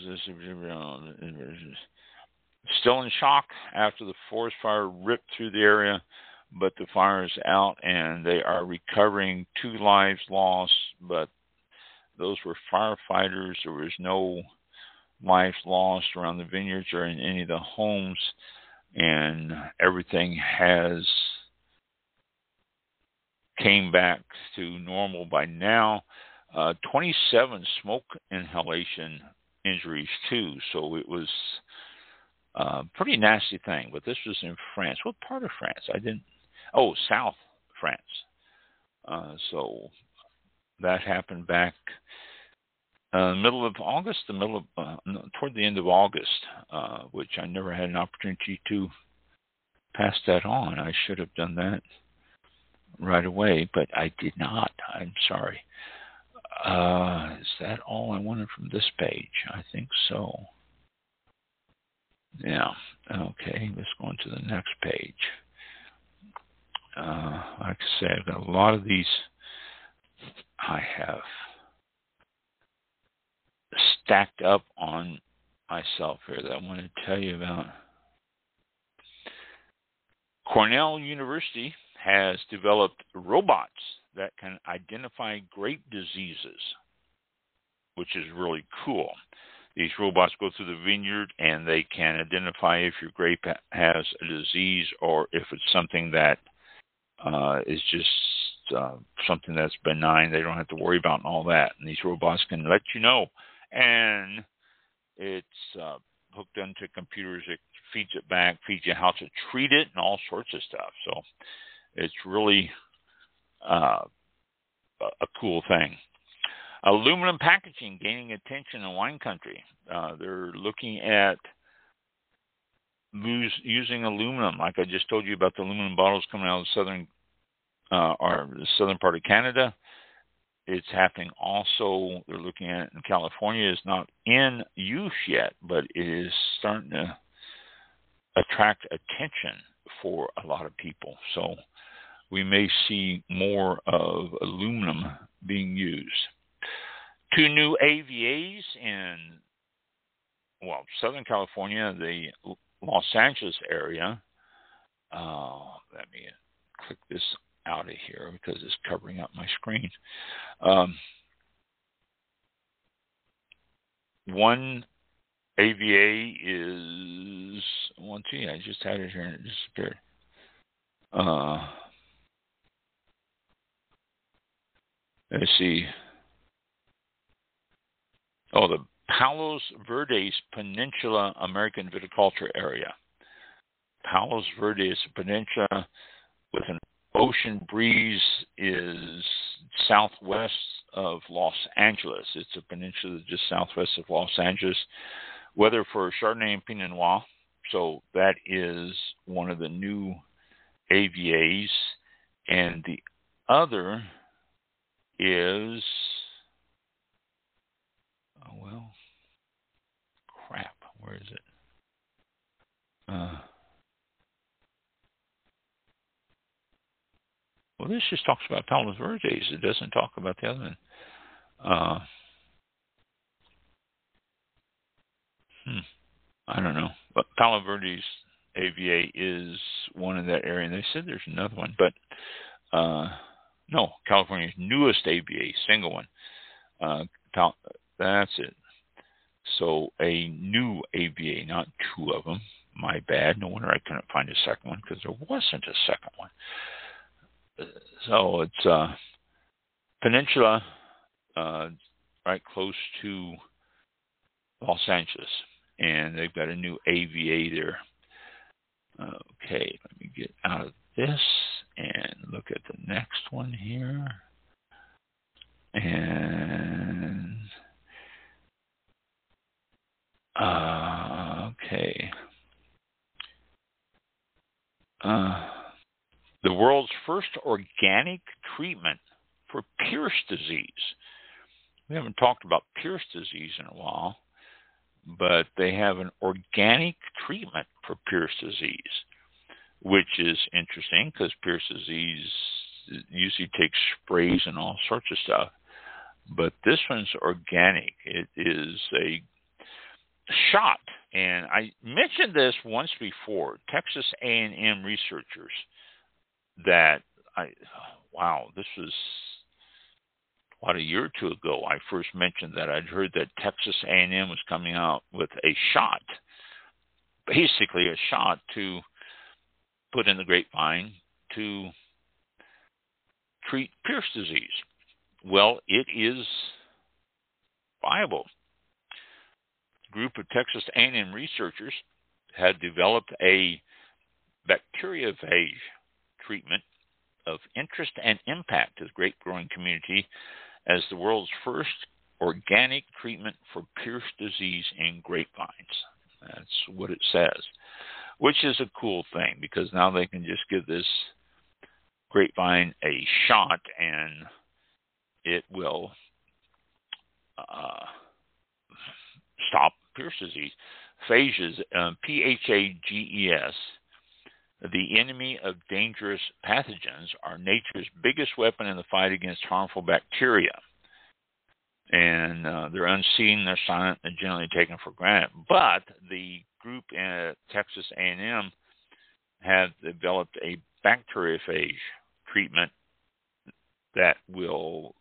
still in shock after the forest fire ripped through the area, but the fire is out and they are recovering 2 lives lost, but those were firefighters. There was no lives lost around the vineyards or in any of the homes, and everything has came back to normal by now. 27 smoke inhalation injuries too, so it was a pretty nasty thing. But this was in France. What part of France? South France. So that happened back middle of August, toward the end of August, which I never had an opportunity to pass that on. I should have done that right away, but I did not. I'm sorry. Is that all I wanted from this page? I think so. Yeah. Okay, let's go on to the next page. Like I said, I've got a lot of these I have stacked up on myself here that I want to tell you about. Cornell University has developed robots that can identify grape diseases, which is really cool. These robots go through the vineyard and they can identify if your grape has a disease or if it's something that is just something that's benign. They don't have to worry about and all that. And these robots can let you know. And it's hooked into computers. It feeds it back, feeds you how to treat it and all sorts of stuff. So it's really a cool thing. Aluminum packaging gaining attention in wine country. They're looking at using aluminum, like I just told you about the aluminum bottles coming out of the southern part of Canada. It's happening also. They're looking at it in California. It's not in use yet, but it is starting to attract attention for a lot of people. So we may see more of aluminum being used. 2 new AVAs in, Southern California, the Los Angeles area. Let me click this out of here because it's covering up my screen. One AVA is, I just had it here and it disappeared. Let's see. The Palos Verdes Peninsula American Viticulture Area. Palos Verdes Peninsula with an ocean breeze is southwest of Los Angeles. It's a peninsula just southwest of Los Angeles. Weather for Chardonnay and Pinot Noir. So that is one of the new AVAs. And the other is, where is it? This just talks about Palos Verdes. It doesn't talk about the other one. I don't know. But Palos Verdes AVA is one in that area. And they said there's another one. But, no, California's newest AVA, single one. That's it. So a new AVA, not 2 of them. My bad. No wonder I couldn't find a second one, because there wasn't a second one. So it's peninsula, right close to Los Angeles, and they've got a new AVA there. Okay, let me get out of this and look at the next one here. And okay. The world's first organic treatment for Pierce disease. We haven't talked about Pierce disease in a while, but they have an organic treatment for Pierce disease, which is interesting because Pierce disease usually takes sprays and all sorts of stuff. But this one's organic. It is a shot. And I mentioned this once before, Texas A&M researchers, that this was about a year or two ago. I first mentioned that I'd heard that Texas A&M was coming out with a shot, basically a shot to put in the grapevine to treat Pierce disease. Well, it is viable. A group of Texas A&M researchers had developed a bacteriophage treatment of interest and impact to the grape growing community as the world's first organic treatment for Pierce disease in grapevines. That's what it says, which is a cool thing because now they can just give this grapevine a shot and it will stop Pierce disease. Phages, P-H-A-G-E-S, the enemy of dangerous pathogens, are nature's biggest weapon in the fight against harmful bacteria. And they're unseen, they're silent, they're generally taken for granted. But the group at Texas A&M have developed a bacteriophage treatment that will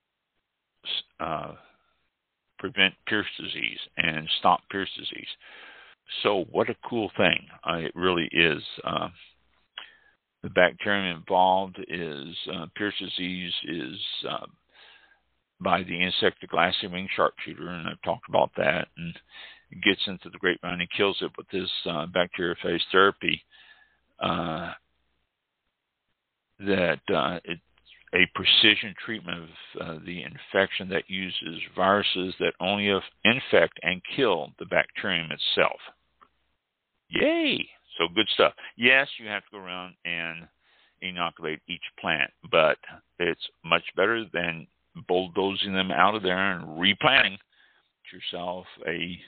prevent Pierce disease and stop Pierce disease. So what a cool thing. It really is. The bacterium involved is Pierce disease is by the insect, the glassy winged sharpshooter, and I've talked about that. And it gets into the grapevine and kills it with this bacteriophage therapy. It's a precision treatment of the infection that uses viruses that only infect and kill the bacterium itself. Yay! So good stuff. Yes, you have to go around and inoculate each plant, but it's much better than bulldozing them out of there and replanting yourself a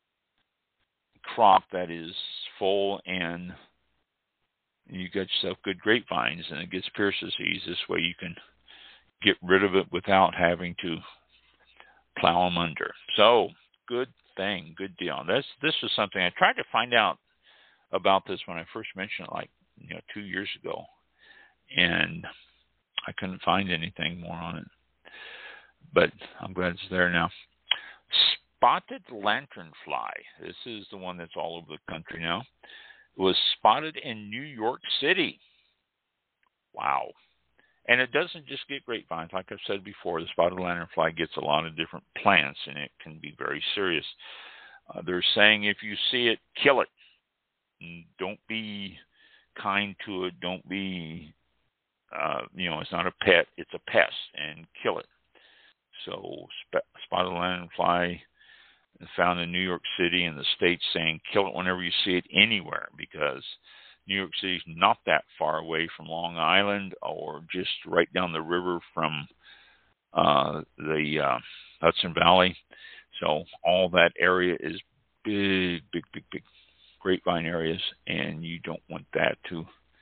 crop that is full and you got yourself good grapevines and it gets Pierce disease. This way you can get rid of it without having to plow them under. So good thing, good deal. This was something I tried to find out about this when I first mentioned it 2 years ago, and I couldn't find anything more on it. But I'm glad it's there now. Spotted lanternfly. This is the one that's all over the country now. It was spotted in New York City. Wow. And it doesn't just get grapevines. Like I've said before, the spotted lanternfly gets a lot of different plants, and it can be very serious. They're saying if you see it, kill it. Don't be kind to it. Don't be, it's not a pet. It's a pest, and kill it. So spotted lanternfly found in New York City, and the state's saying kill it whenever you see it anywhere, because New York City's not that far away from Long Island or just right down the river from the Hudson Valley. So all that area is big grapevine areas, and you don't want that to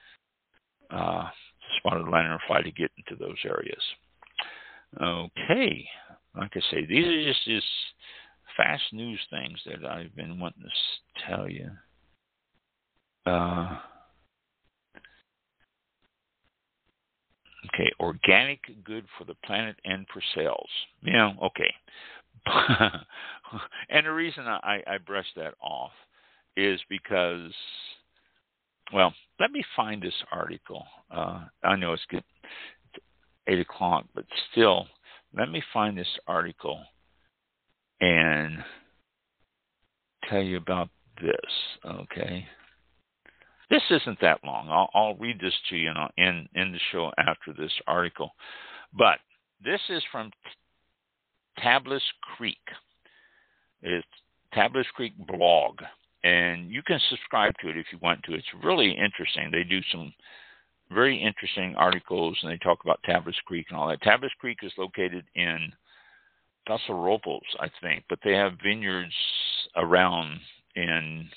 spotted lanternfly to get into those areas. Okay, like I say, these are just fast news things that I've been wanting to tell you. Okay, organic, good for the planet and for cells. Okay. And the reason I brushed that off is because, well, let me find this article. I know it's 8 o'clock, but still, let me find this article and tell you about this, okay? This isn't that long. I'll read this to you in the show after this article. But this is from Tablas Creek. It's Tablas Creek blog. And you can subscribe to it if you want to. It's really interesting. They do some very interesting articles, and they talk about Tablas Creek and all that. Tablas Creek is located in Paso Robles, I think, but they have vineyards around in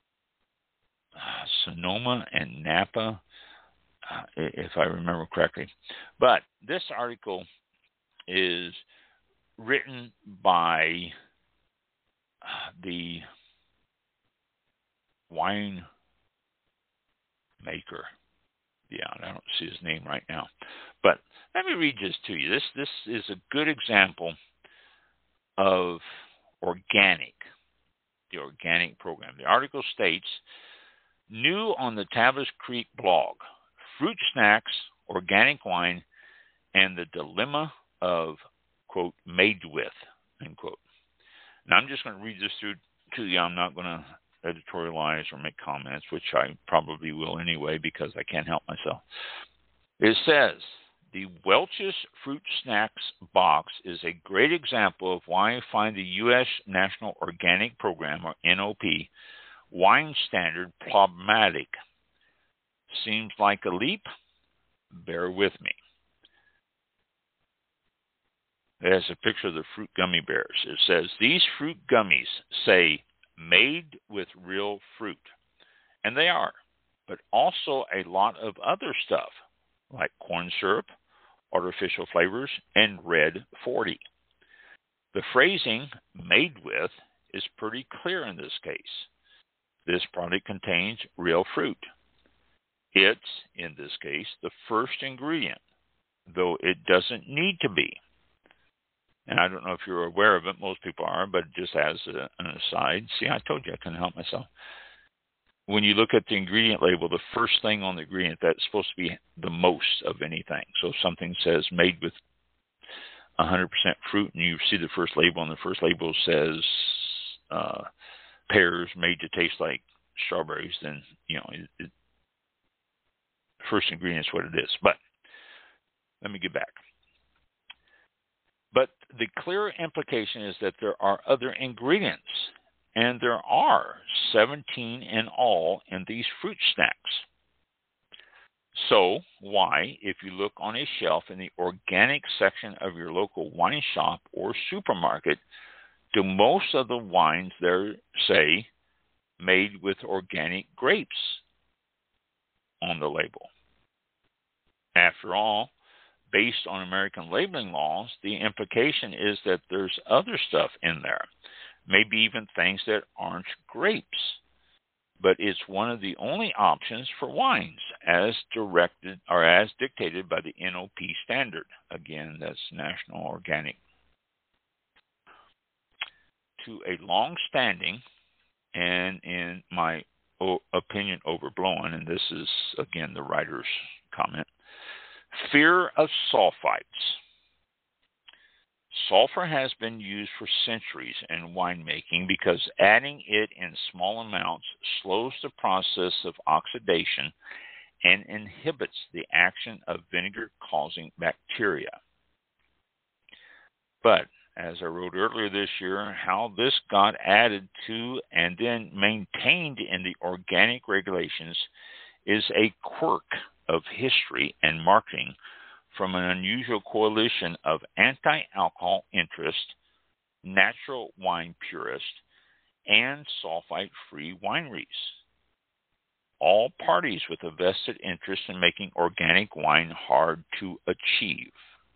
Sonoma and Napa, if I remember correctly. But this article is written by the wine maker. Yeah, I don't see his name right now. But let me read this to you. This is a good example of the organic program. The article states, new on the Tablas Creek blog, fruit snacks, organic wine, and the dilemma of, quote, made with, end quote. Now, I'm just going to read this through to you. I'm not going to editorialize or make comments, which I probably will anyway because I can't help myself. It says, the Welch's Fruit Snacks box is a great example of why I find the U.S. National Organic Program, or NOP, wine standard problematic. Seems like a leap? Bear with me. There's a picture of the fruit gummy bears. It says, these fruit gummies say made with real fruit. And they are, but also a lot of other stuff, like corn syrup, artificial flavors, and Red 40. The phrasing, made with, is pretty clear in this case. This product contains real fruit. It's, in this case, the first ingredient, though it doesn't need to be. And I don't know if you're aware of it. Most people are, but just as an aside, see, I told you I couldn't help myself. When you look at the ingredient label, the first thing on the ingredient, that's supposed to be the most of anything. So if something says made with 100% fruit, and you see the first label, and the first label says pears made to taste like strawberries, then, first ingredient is what it is. But let me get back. But the clear implication is that there are other ingredients, and there are 17 in all in these fruit snacks. So why, if you look on a shelf in the organic section of your local wine shop or supermarket, do most of the wines there say made with organic grapes on the label? After all, based on American labeling laws, the implication is that there's other stuff in there, maybe even things that aren't grapes. But it's one of the only options for wines as directed or as dictated by the NOP standard. Again, that's National Organic. To a long-standing, and in my opinion overblown, and this is, again, the writer's comment, fear of sulfites. Sulfur has been used for centuries in winemaking because adding it in small amounts slows the process of oxidation and inhibits the action of vinegar-causing bacteria. But, as I wrote earlier this year, how this got added to and then maintained in the organic regulations is a quirk of history and marketing from an unusual coalition of anti-alcohol interest, natural wine purists, and sulfite-free wineries. All parties with a vested interest in making organic wine hard to achieve.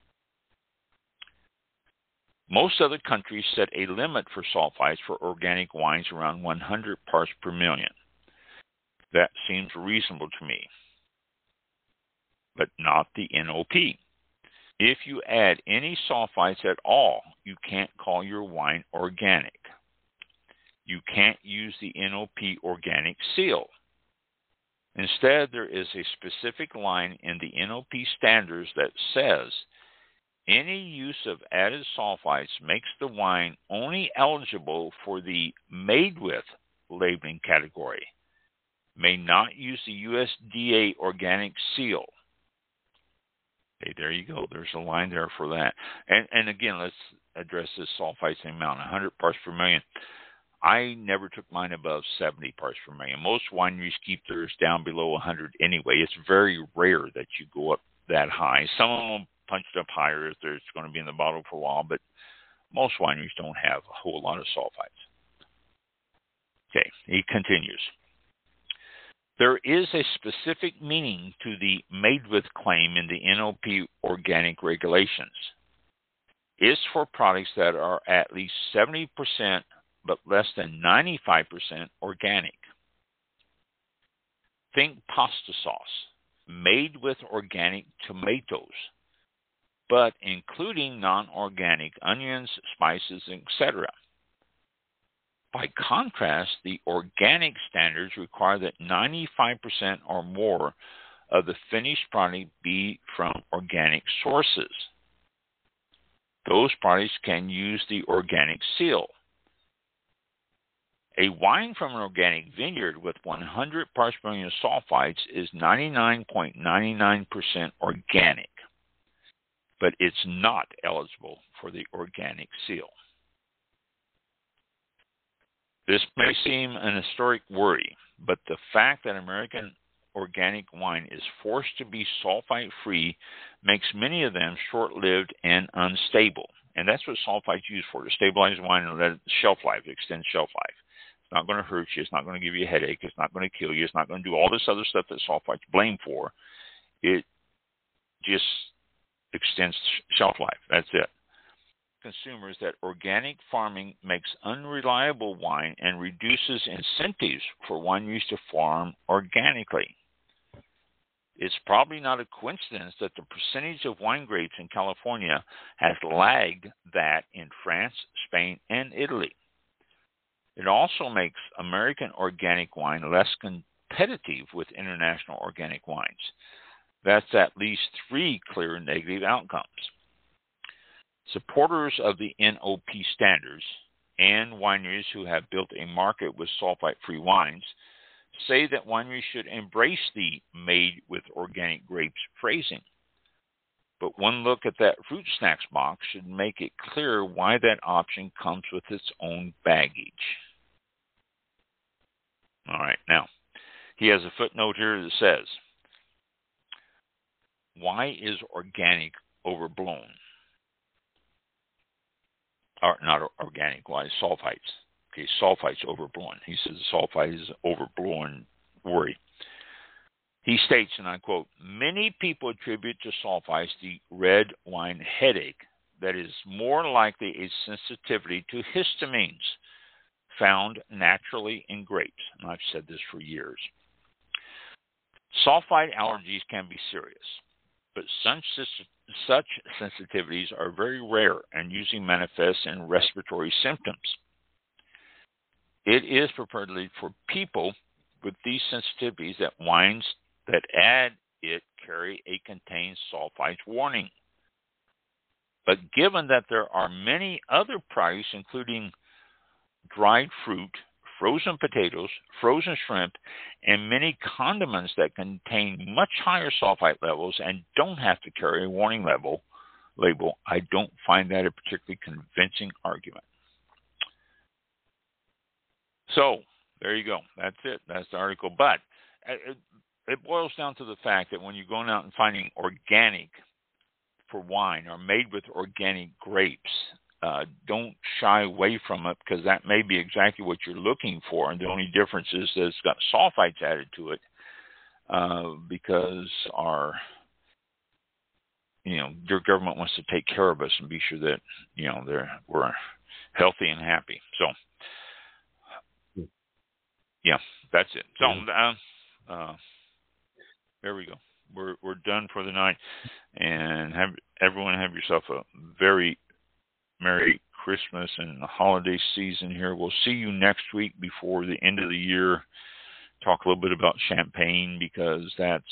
Most other countries set a limit for sulfites for organic wines around 100 parts per million. That seems reasonable to me, but not the NOP. If you add any sulfites at all, you can't call your wine organic. you can't use the NOP organic seal. Instead, there is a specific line in the NOP standards that says any use of added sulfites makes the wine only eligible for the made with labeling category. May not use the USDA organic seal. Okay, there you go. There's a line there for that. And again, let's address this sulfites amount, 100 parts per million. I never took mine above 70 parts per million. Most wineries keep theirs down below 100 anyway. It's very rare that you go up that high. Some of them punch it up higher if it's going to be in the bottle for a while, but most wineries don't have a whole lot of sulfites. Okay, he continues. There is a specific meaning to the made with claim in the NOP organic regulations. It's for products that are at least 70% but less than 95% organic. Think pasta sauce, made with organic tomatoes, but including non-organic onions, spices, etc. By contrast, the organic standards require that 95% or more of the finished product be from organic sources. Those products can use the organic seal. A wine from an organic vineyard with 100 parts per million sulfites is 99.99% organic, but it's not eligible for the organic seal. This may seem an historic worry, but the fact that American organic wine is forced to be sulfite-free makes many of them short-lived and unstable. And that's what sulfite's used for, to stabilize wine and let it shelf life, extend shelf life. It's not going to hurt you. It's not going to give you a headache. It's not going to kill you. It's not going to do all this other stuff that sulfite's blamed for. It just extends shelf life. That's it. Consumers that organic farming makes unreliable wine and reduces incentives for wineries to farm organically. It's probably not a coincidence that the percentage of wine grapes in California has lagged that in France, Spain, and Italy. It also makes American organic wine less competitive with international organic wines. That's at least 3 clear negative outcomes. Supporters of the NOP standards and wineries who have built a market with sulfite-free wines say that wineries should embrace the made with organic grapes phrasing. But one look at that fruit snacks box should make it clear why that option comes with its own baggage. All right, now, he has a footnote here that says, why is organic overblown? Or not organic, why is sulfites? Okay, sulfites overblown. He says sulfite is overblown worry. He states, and I quote, many people attribute to sulfites the red wine headache that is more likely a sensitivity to histamines found naturally in grapes. And I've said this for years. Sulfite allergies can be serious, but such sensitivities are very rare and usually manifest in respiratory symptoms. It is purportedly for people with these sensitivities that wines that add it carry a contains sulfites warning. But given that there are many other products, including dried fruit, frozen potatoes, frozen shrimp, and many condiments that contain much higher sulfite levels and don't have to carry a warning label, I don't find that a particularly convincing argument. So, there you go. That's it. That's the article. But it boils down to the fact that when you're going out and finding organic for wine or made with organic grapes, don't shy away from it, because that may be exactly what you're looking for. And the only difference is that it's got sulfites added to it because their government wants to take care of us and be sure that, we're healthy and happy. So, yeah, that's it. So, there we go. We're done for the night, and everyone have yourself a very Merry Christmas and the holiday season here. We'll see you next week before the end of the year. Talk a little bit about champagne because that's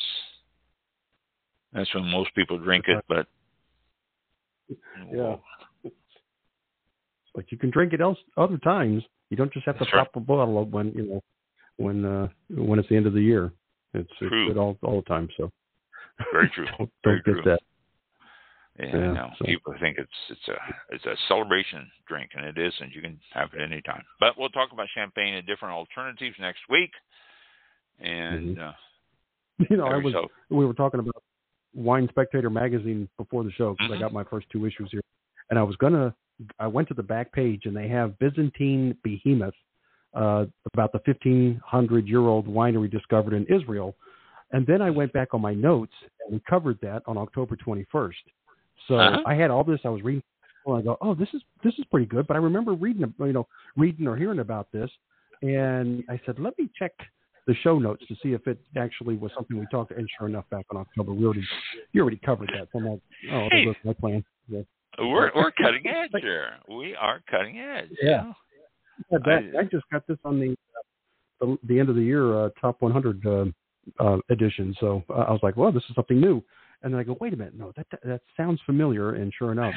when most people drink it. But yeah, but you can drink it other times. You don't just have to pop a bottle when it's the end of the year. It's good all the time. So very true. Don't get that. Yeah, no. So people think it's a celebration drink, and it isn't. You can have it anytime. But we'll talk about champagne and different alternatives next week. And we were talking about Wine Spectator magazine before the show because I got my first 2 issues here, and I went to the back page and they have Byzantine Behemoth, about the 1,500-year-old winery discovered in Israel, and then I went back on my notes and we covered that on October 21st. So I had all this. I was reading, and I go, "Oh, this is pretty good." But I remember reading or hearing about this, and I said, "Let me check the show notes to see if it actually was something we talked." And sure enough, back in October, you already covered that. So I'm like, "Oh, that's my plan." Yeah. We're cutting edge here. We are cutting edge. Yeah. I just got this on the end of the year top 100 edition. So I was like, "Well, this is something new." And then I go, wait a minute, no, that sounds familiar, and sure enough,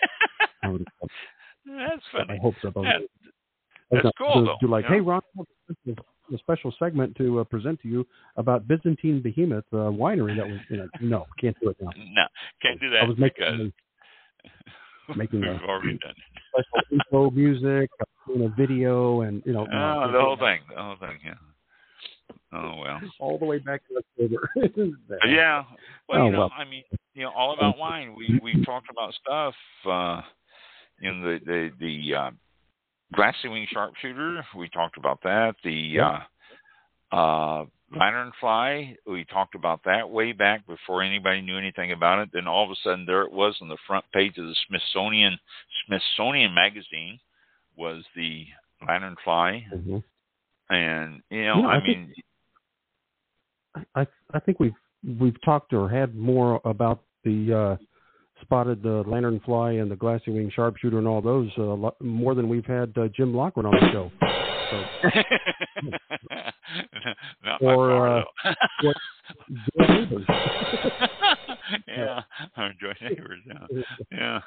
that's funny. I hope so. That's cool, though. Like, hey, Ron, a special segment to present to you about Byzantine Behemoth winery. That was, no, can't do it now. No, can't do that. I was making we've already done special info music, a video, and the whole thing, yeah. Oh, well. All the way back to October. Yeah. Well, I mean, all about wine. We've talked about stuff in the glassy wing sharpshooter. We talked about that. The lanternfly. We talked about that way back before anybody knew anything about it. Then all of a sudden, there it was on the front page of the Smithsonian magazine was the lanternfly. Mm-hmm. And I think we've talked or had more about the spotted lanternfly and the glassy wing sharpshooter and all those more than we've had Jim Lockwood on the show. So, not or Joy Neighbors. Yeah, Joy Neighbors. Yeah.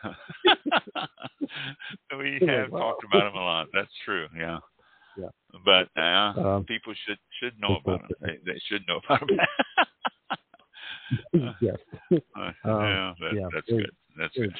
We have talked about him a lot. That's true. Yeah. Yeah. But people should know about them. They should know about them. Yes. That's good. That's good.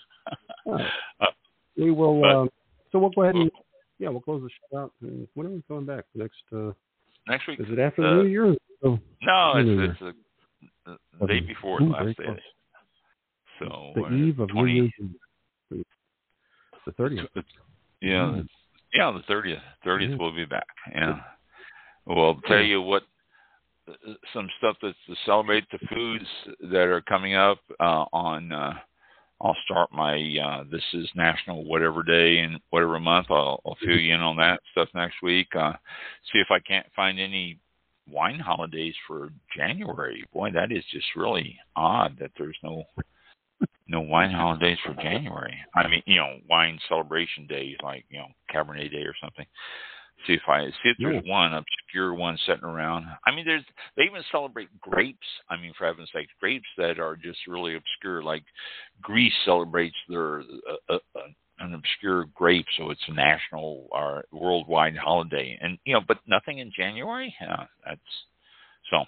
We will. So we'll go ahead and we'll close the show out. When are we coming back? Next week. Is it after the New Year? No, it's the day before last day. So the eve of New Year's. The 30th. Yeah. Yeah, the 30th. 30th we'll be back. Yeah. Well, I'll tell you what, some stuff that's to celebrate the foods that are coming up on, I'll start my, this is National Whatever Day and whatever month. I'll fill you in on that stuff next week. See if I can't find any wine holidays for January. Boy, that is just really odd that there's no wine holidays for January. I mean, wine celebration days like, Cabernet Day or something. See if there's one obscure one sitting around. I mean, they even celebrate grapes. I mean, for heaven's sake, grapes that are just really obscure. Like Greece celebrates their an obscure grape, so it's a national or worldwide holiday. And but nothing in January. Yeah, that's so.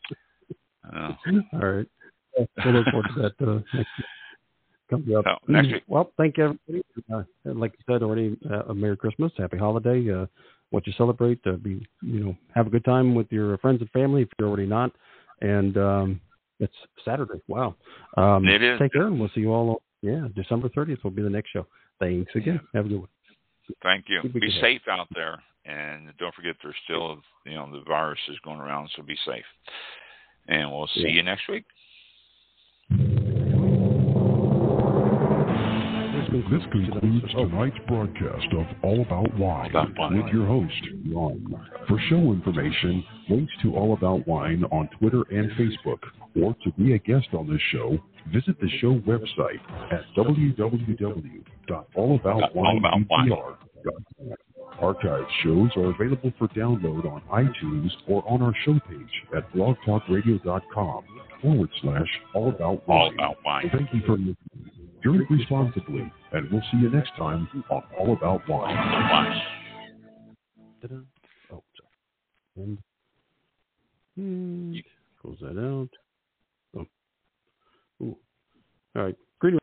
All right. We'll look forward to that next week. Next week. Well, thank you, everybody. Like you said already, a Merry Christmas, Happy Holiday. What you celebrate, have a good time with your friends and family if you're already not. And it's Saturday. Wow. It is. Take care, and we'll see you all. December 30th will be the next show. Thanks again. Have a good one. Thank you. Be safe out there, and don't forget there's still the virus is going around, so be safe. And we'll see you next week. This concludes tonight's broadcast of All About Wine with your host, Ron. For show information, links to All About Wine on Twitter and Facebook, or to be a guest on this show, visit the show website at www.allaboutwine.com. www.allaboutwinebr.com. Archived shows are available for download on iTunes or on our show page at blogtalkradio.com/allaboutwine. Thank you for listening. Drink responsibly, and we'll see you next time on All About Wine. Oh, sorry. And close that out.